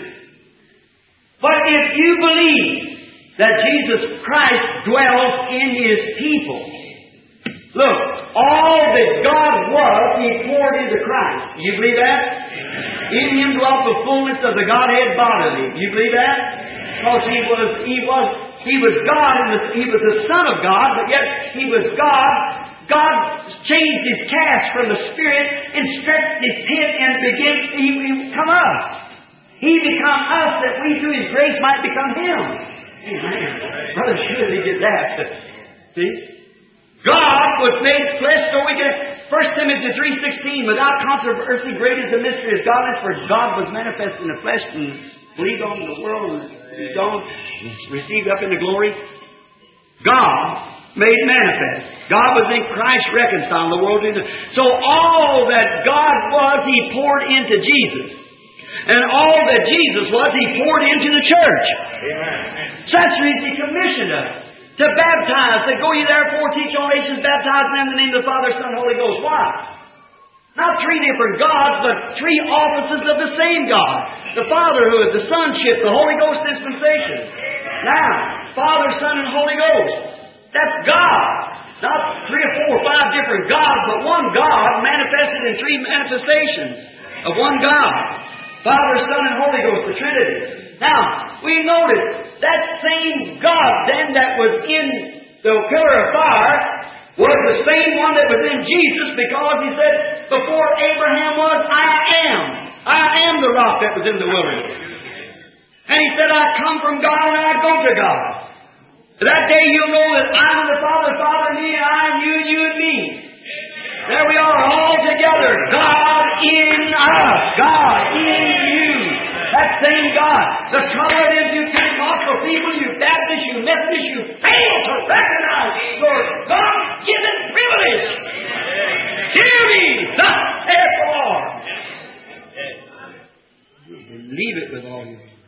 But if you believe that Jesus Christ dwells in His people, look, all that God was, He poured into Christ. You believe that? In Him dwelt the fullness of the Godhead bodily. You believe that? Because He was, He was, He was God, and the, He was the Son of God, but yet He was God. God changed His cast from the Spirit and stretched His tent and began to He, he become us. He become us that we through His grace might become Him. Amen. Brother, surely get that. See? God was made flesh so we can... First Timothy three sixteen, without controversy, great is the mystery of godliness, for God was manifest in the flesh and believed on the world and is gone, received up into glory. God made manifest. God was in Christ reconciling the world into... So all that God was, He poured into Jesus. And all that Jesus was, He poured into the church. Amen. So that's the reason He commissioned us to baptize. That go ye therefore, teach all nations, baptize them in the name of the Father, Son, and Holy Ghost. Why? Not three different gods, but three offices of the same God. The Fatherhood, the Sonship, the Holy Ghost dispensation. Now, Father, Son, and Holy Ghost. That's God. Not three or four or five different gods, but one God manifested in three manifestations of one God. Father, Son, and Holy Ghost, the Trinity. Now, we notice that same God then that was in the pillar of fire was the same one that was in Jesus, because He said, before Abraham was, I am. I am the rock that was in the wilderness. And He said, I come from God and I go to God. That day you'll know that I'm the Father, Father, me, and I, and you, and you, and me. There we are all together. God in us. God in you. That same God. The trouble is, you Pentecostal people, you Baptists, you Methodists, you fail to recognize your God-given privilege. Hear me, thus saith the Lord. Believe it with all your heart.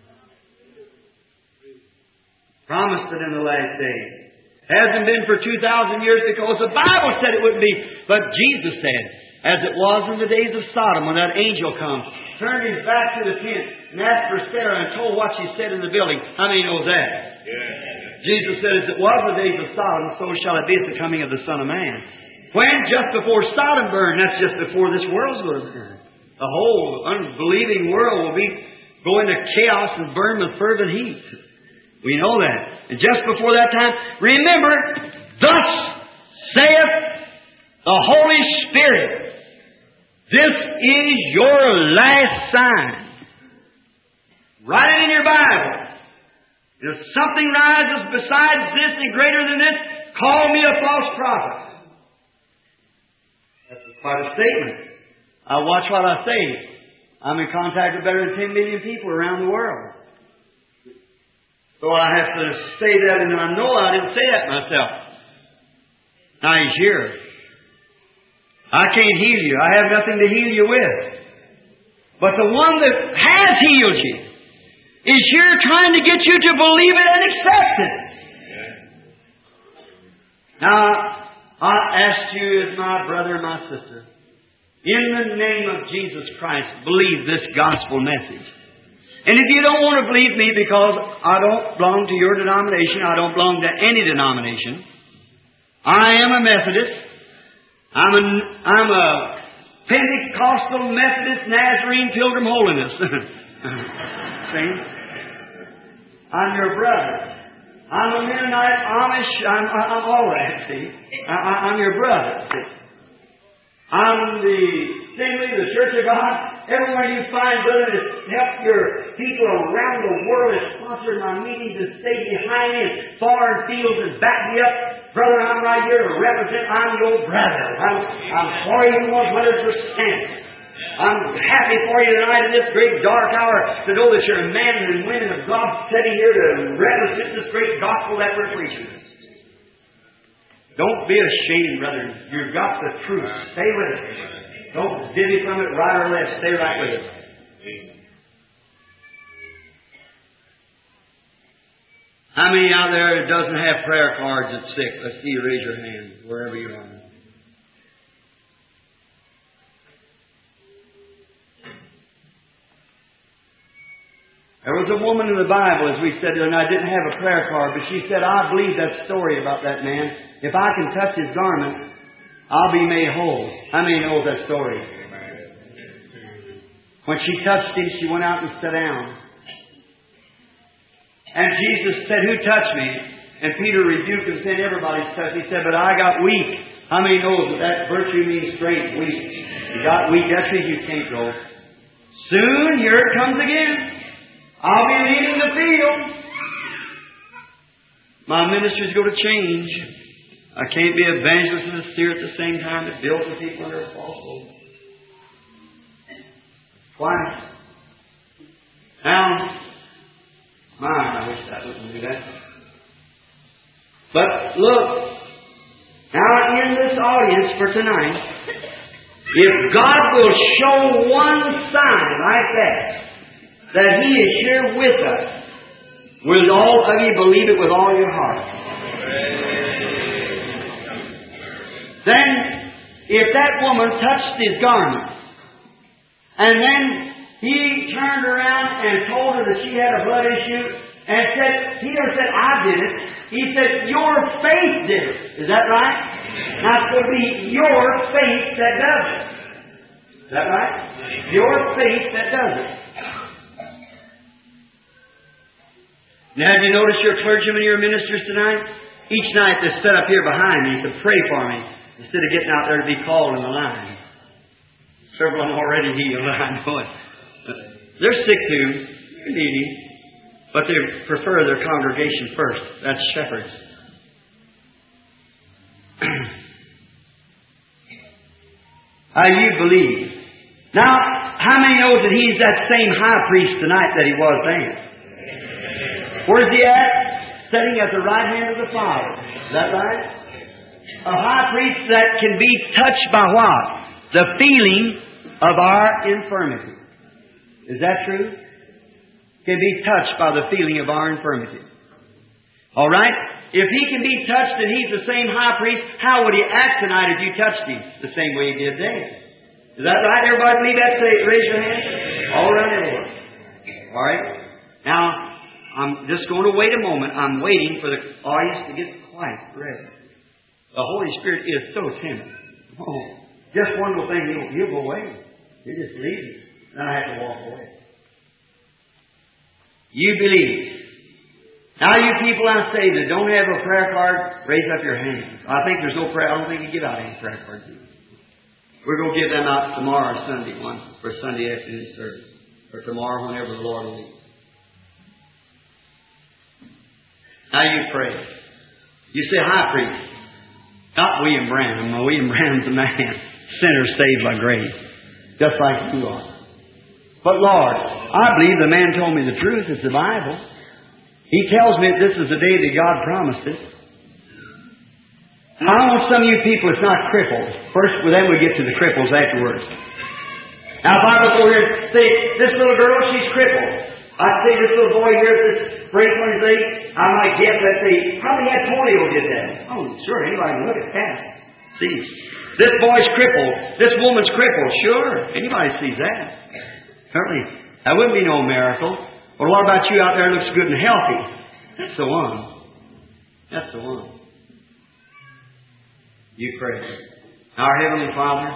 Promised it in the last days. Hasn't been for two thousand years because the Bible said it wouldn't be. But Jesus said, as it was in the days of Sodom when that angel comes, turned his back to the tent and asked for Sarah and told what she said in the building. How many knows that? Yeah. Jesus said, as it was in the days of Sodom, so shall it be at the coming of the Son of Man. When? Just before Sodom burned. That's just before this world's going to burn. The whole unbelieving world will be going to chaos and burn with fervent heat. We know that. And just before that time, remember, thus saith the Holy Spirit, this is your last sign. Write it in your Bible. If something rises besides this and greater than this, call me a false prophet. That's quite a statement. I watch what I say. I'm in contact with better than ten million people around the world. So I have to say that, and I know I didn't say that myself. Now He's here. I can't heal you. I have nothing to heal you with. But the one that has healed you is here trying to get you to believe it and accept it. Now, I ask you as my brother and my sister, in the name of Jesus Christ, believe this gospel message. And if you don't want to believe me because I don't belong to your denomination, I don't belong to any denomination, I am a Methodist, I'm a, I'm a Pentecostal Methodist Nazarene Pilgrim Holiness. See? I'm your brother. I'm a Mennonite, Amish, I'm, I'm all that, see? I, I, I'm your brother, see? I'm the Assembly, the Church of God. Everywhere you find, brother, to help your people around the world is sponsoring my meetings and stay behind me in foreign fields and back me up. Brother, I'm right here to represent. I'm your brother. I'm, I'm for you one hundred percent. I'm happy for you tonight in this great dark hour to know that you're men and women of God sitting here to represent this great gospel that we're preaching. Don't be ashamed, brethren. You've got the truth. Stay with it. Don't divvy from it right or left. Stay right with it. How many out there doesn't have prayer cards that's sick? Let's see you raise your hand wherever you are. There was a woman in the Bible, as we said, and I didn't have a prayer card, but she said, I believe that story about that man. If I can touch his garment, I'll be made whole. How many know that story? When she touched him, she went out and sat down. And Jesus said, who touched me? And Peter rebuked and said, everybody's touched. He said, but I got weak. How many knows that that virtue means strength, weak? You got weak, that means you can't go. Soon, here it comes again. I'll be leaving the field. My ministry's going to change. I can't be evangelist and a seer at the same time that builds the people under a false hope. Why? Now, my, I wish I wouldn't do that. But look, now in this audience for tonight, if God will show one sign like that, that He is here with us, will all of you believe it with all your heart? Then, if that woman touched His garment, and then He turned around and told her that she had a blood issue, and said, He never said, I did it. He said, your faith did it. Is that right? Now it's going to be your faith that does it. Is that right? Your faith that does it. Now, have you noticed your clergymen, your ministers tonight? Each night they sit up here behind me to pray for me instead of getting out there to be called in the line. Several of them already healed, I know it. They're sick too, needy, but they prefer their congregation first. That's shepherds. How you believe? Now, how many knows that He's that same high priest tonight that He was then? Where's He at? Sitting at the right hand of the Father. Is that right? A high priest that can be touched by what? The feeling of our infirmity. Is that true? Can be touched by the feeling of our infirmity. All right? If He can be touched and He's the same high priest, how would He act tonight if you touched Him? The same way He did then. Is that right? Everybody believe that? Say, raise your hand. All right, everyone. All right? Now, I'm just going to wait a moment. I'm waiting for the audience to get quiet, ready. The Holy Spirit is so timid. Oh, just one little thing, He'll, he'll go away. He'll just leave me. Then I have to walk away. You believe. Now, you people I say that don't have a prayer card, raise up your hands. I think there's no prayer. I don't think you give out any prayer cards. We're going to give them out tomorrow or Sunday, one for Sunday afternoon service. Or tomorrow, whenever the Lord will lead. Now you pray. You say, high priest. Not William Branham. William Branham's a man. Sinner saved by grace. Just like you are. But Lord, I believe the man told me the truth. It's the Bible. He tells me that this is the day that God promised it. I want some of you people that's not crippled. First, well, then we get to the cripples afterwards. Now if I look over here and say, this little girl, she's crippled. I'd say this little boy here, this break when they, I might guess that they probably had polio did that. Oh, sure, anybody can look at that. See, this boy's crippled. This woman's crippled. Sure, anybody sees that. Certainly, that wouldn't be no miracle. Well, what about you out there who looks good and healthy? That's the one. That's the one. You pray. Our Heavenly Father,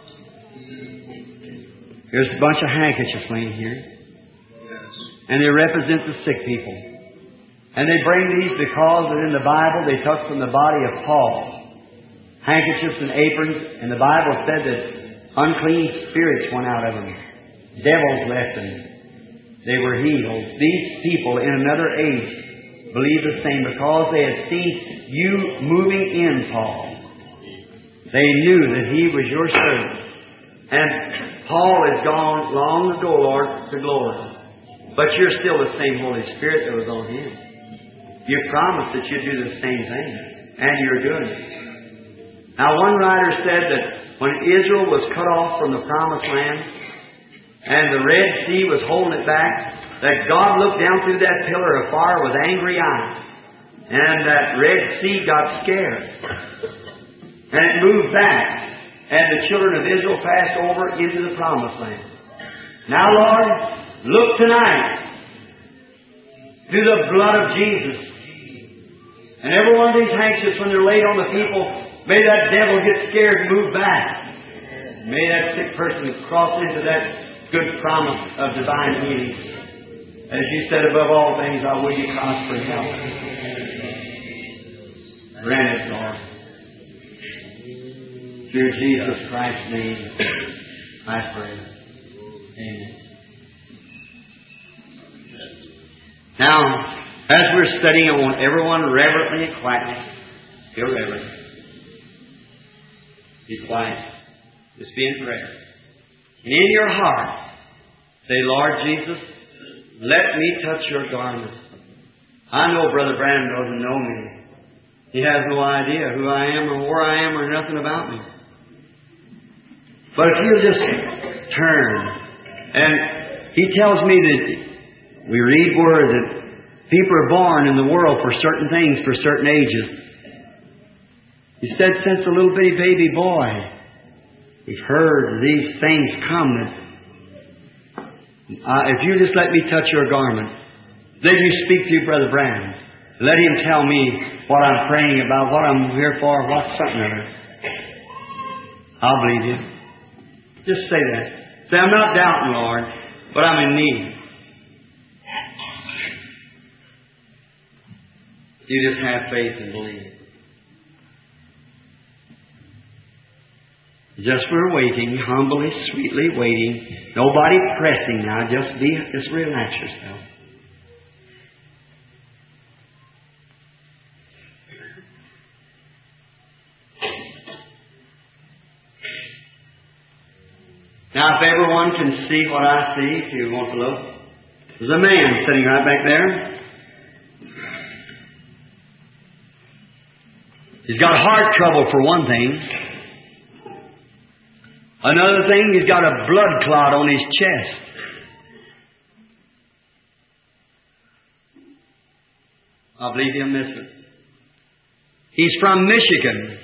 here's a bunch of handkerchiefs laying here. And they represent the sick people. And they bring these because that in the Bible they took from the body of Paul handkerchiefs and aprons, and the Bible said that unclean spirits went out of them. Devils left them. They were healed. These people in another age believed the same because they had seen you moving in Paul. They knew that he was your servant. And Paul is gone long ago, Lord, to glory. But you're still the same Holy Spirit that was on him. You promised that you'd do the same thing. And you're doing it. Now, one writer said that when Israel was cut off from the Promised Land and the Red Sea was holding it back, that God looked down through that pillar of fire with angry eyes. And that Red Sea got scared. And it moved back. And the children of Israel passed over into the Promised Land. Now, Lord, look tonight through the blood of Jesus. And every one of these handkerchiefs, when they're laid on the people, may that devil get scared and move back. May that sick person cross into that good promise of divine healing. As you said, above all things, I will you prosper and health. Grant it, Lord. Through Jesus Christ's name, I pray. Amen. Now, as we're studying, I want everyone reverently and quietly, feel reverent. Be quiet. Just be in prayer. And in your heart, say, Lord Jesus, let me touch your garment. I know Brother Branham doesn't know me. He has no idea who I am or where I am or nothing about me. But if you'll just turn, and he tells me that we read word that people are born in the world for certain things, for certain ages. He said since a little bitty baby boy, we've heard these things come. That, uh, if you just let me touch your garment, then you speak to Brother Branham. Let him tell me what I'm praying about, what I'm here for, what's something or other. I'll believe you. Just say that. Say, I'm not doubting, Lord, but I'm in need. You just have faith and believe. Just we're waiting, humbly, sweetly waiting. Nobody pressing now. Just be, just relax yourself. Now, if everyone can see what I see, if you want to look, there's a man sitting right back there. He's got heart trouble for one thing. Another thing, he's got a blood clot on his chest. I believe he'll miss it. He's from Michigan.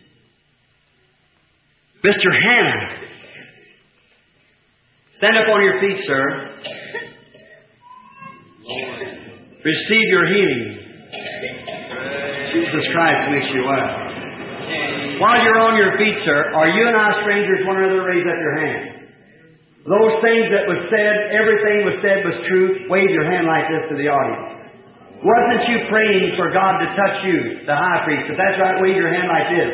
Mister Hanna. Stand up on your feet, sir. Receive your healing. Jesus Christ makes you well. While you're on your feet, sir, are you and I strangers? One another, raise up your hand. Those things that was said, everything was said was true. Wave your hand like this to the audience. Wasn't you praying for God to touch you, the high priest? If that's right, wave your hand like this.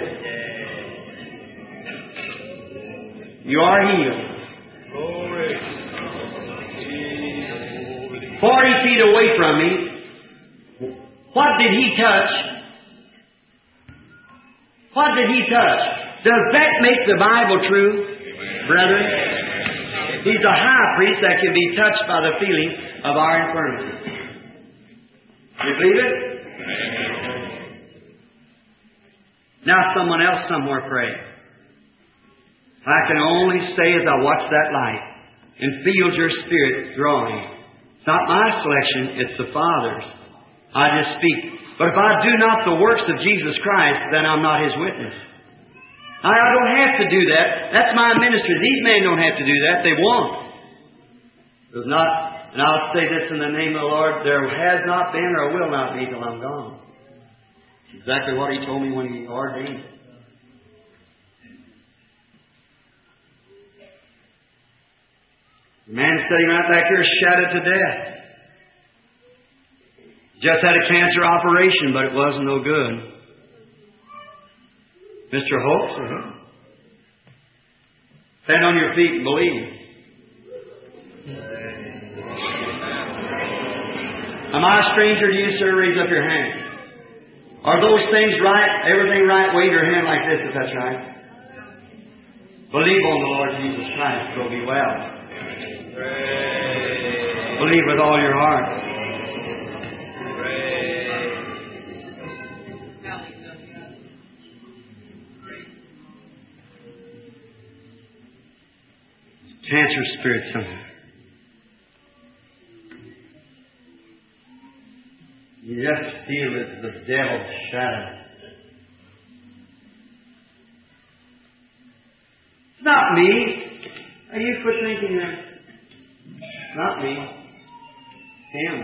You are healed. Forty feet away from me, what did he touch? What did he touch? Does that make the Bible true, brethren? He's a high priest that can be touched by the feeling of our infirmity. You believe it? Now someone else somewhere pray. I can only say as I watch that light and feel your spirit drawing. It's not my selection, it's the Father's. I just speak. But if I do not the works of Jesus Christ, then I'm not His witness. I, I don't have to do that. That's my ministry. These men don't have to do that. They won't. There's not, and I'll say this in the name of the Lord, there has not been or will not be till I'm gone. It's exactly what He told me when He ordained. The man sitting right back here shouted to death. Just had a cancer operation, but it wasn't no good. Mister Hope, stand on your feet and believe. Am I a stranger to you, sir? Raise up your hand. Are those things right? Everything right? Wave your hand like this if that's right. Believe on the Lord Jesus Christ, it will be well. Believe with all your heart. Cancer spirit somewhere. You just feel it, the devil's shadow. It's not me. Are you quit thinking that? It's not me. Him.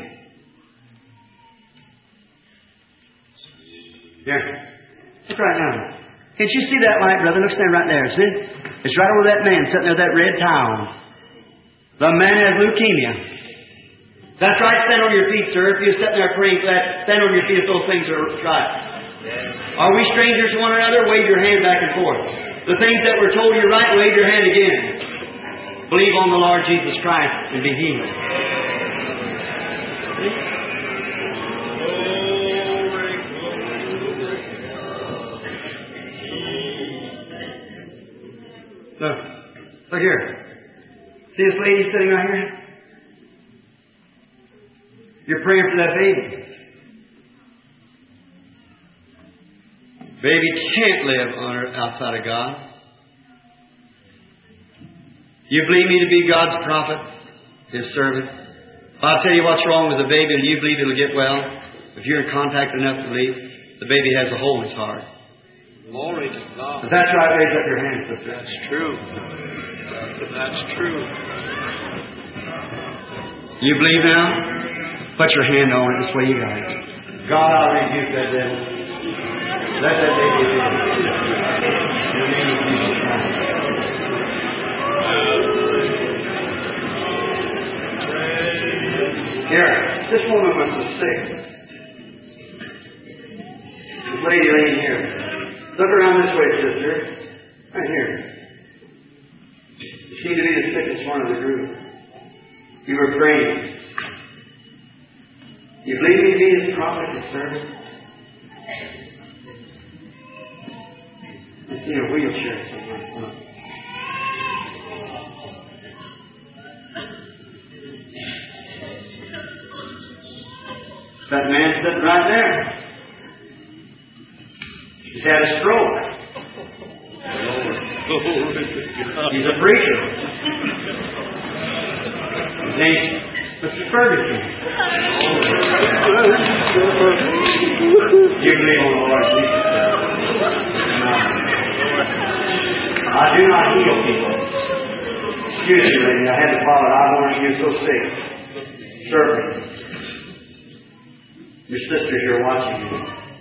Here. Look right now. Can't you see that light, brother? Look, stand right there. See? It's right over that man sitting there, that red towel. The man has leukemia. That's right. Stand on your feet, sir. If you're sitting there praying for that, stand on your feet if those things are right. Are we strangers to one another? Wave your hand back and forth. The things that were told you right, wave your hand again. Believe on the Lord Jesus Christ and be healed. Look. Look here. See this lady sitting right here? You're praying for that baby. Baby can't live on earth outside of God. You believe me to be God's prophet, His servant? I'll tell you what's wrong with the baby, and you believe it'll get well. If you're in contact enough to believe, the baby has a hole in his heart. Glory to God. If that's right, raise up your hand, sister. That's true. That's true. You believe now? Put your hand on it this way you got it. God, I'll rebuke that devil. Let that baby be. In the name of Jesus Christ. Here, this woman was sick. This lady laying here. Look around this way, sister. Right here. You seem to be the sickest one of the group. You were praying. You believe me to be His prophet, His servant? I see a wheelchair somewhere. Come on. That man sitting right there. He's had a stroke. He's a preacher. His name's Mister Ferguson. You believe on the Lord Jesus Christ. I do not heal people. Excuse me, lady. I had to follow it. I wanted you so sick. Servant. Your sister's here watching you.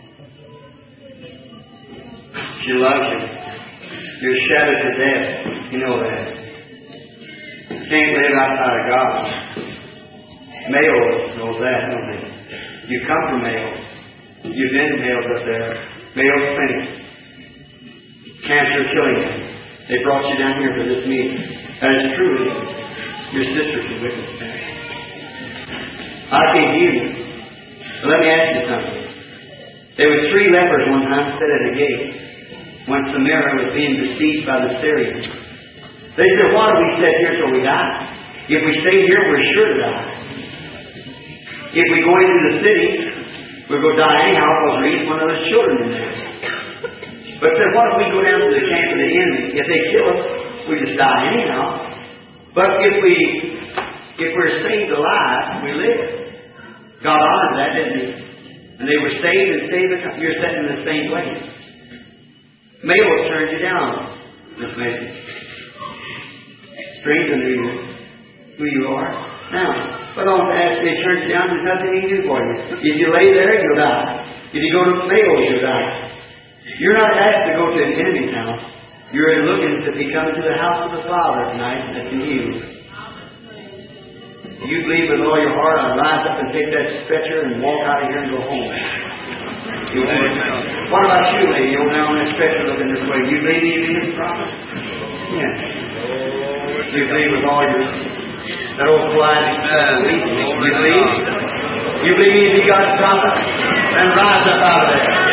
She loves you. You're shattered to death. You know that. You can't live outside of God. Males know that, don't they? You come from males. You've been males up there. Males plenty. Cancer killing you. They brought you down here for this meeting. That is true. Your sister can witness that. I can heal you. But let me ask you something. There were three lepers one time sat at a gate when Samaria was being besieged by the Syrians. They said, why do we sit here till we die? If we stay here, we're sure to die. If we go into the city, we'll go die anyhow because we're eating one of those children in there. But said, what if we go down to the camp of the enemy? If they kill us, we just die anyhow. But if we, if we're saved alive, we live. God honored that, didn't He? And they were saved and saved. You're sitting in the same place. Mabel turned you down, Miss Mason. Strange to you who you are. Now, but on ask they turned you down, there's nothing He can do for you. If you lay there, you'll die. If you go to Mabel, you'll die. You're not asked to go to an enemy's house. You're looking to be coming to the house of the Father tonight that can heal you. You believe with all your heart, I'll rise up and take that stretcher and walk out of here and go home. You what about you, lady? You're down on that stretcher looking this way. You believe me to be His prophet? Yes. You believe with all your... That old quiet belief. You believe? You believe me to be God's prophet? Then rise up out of there.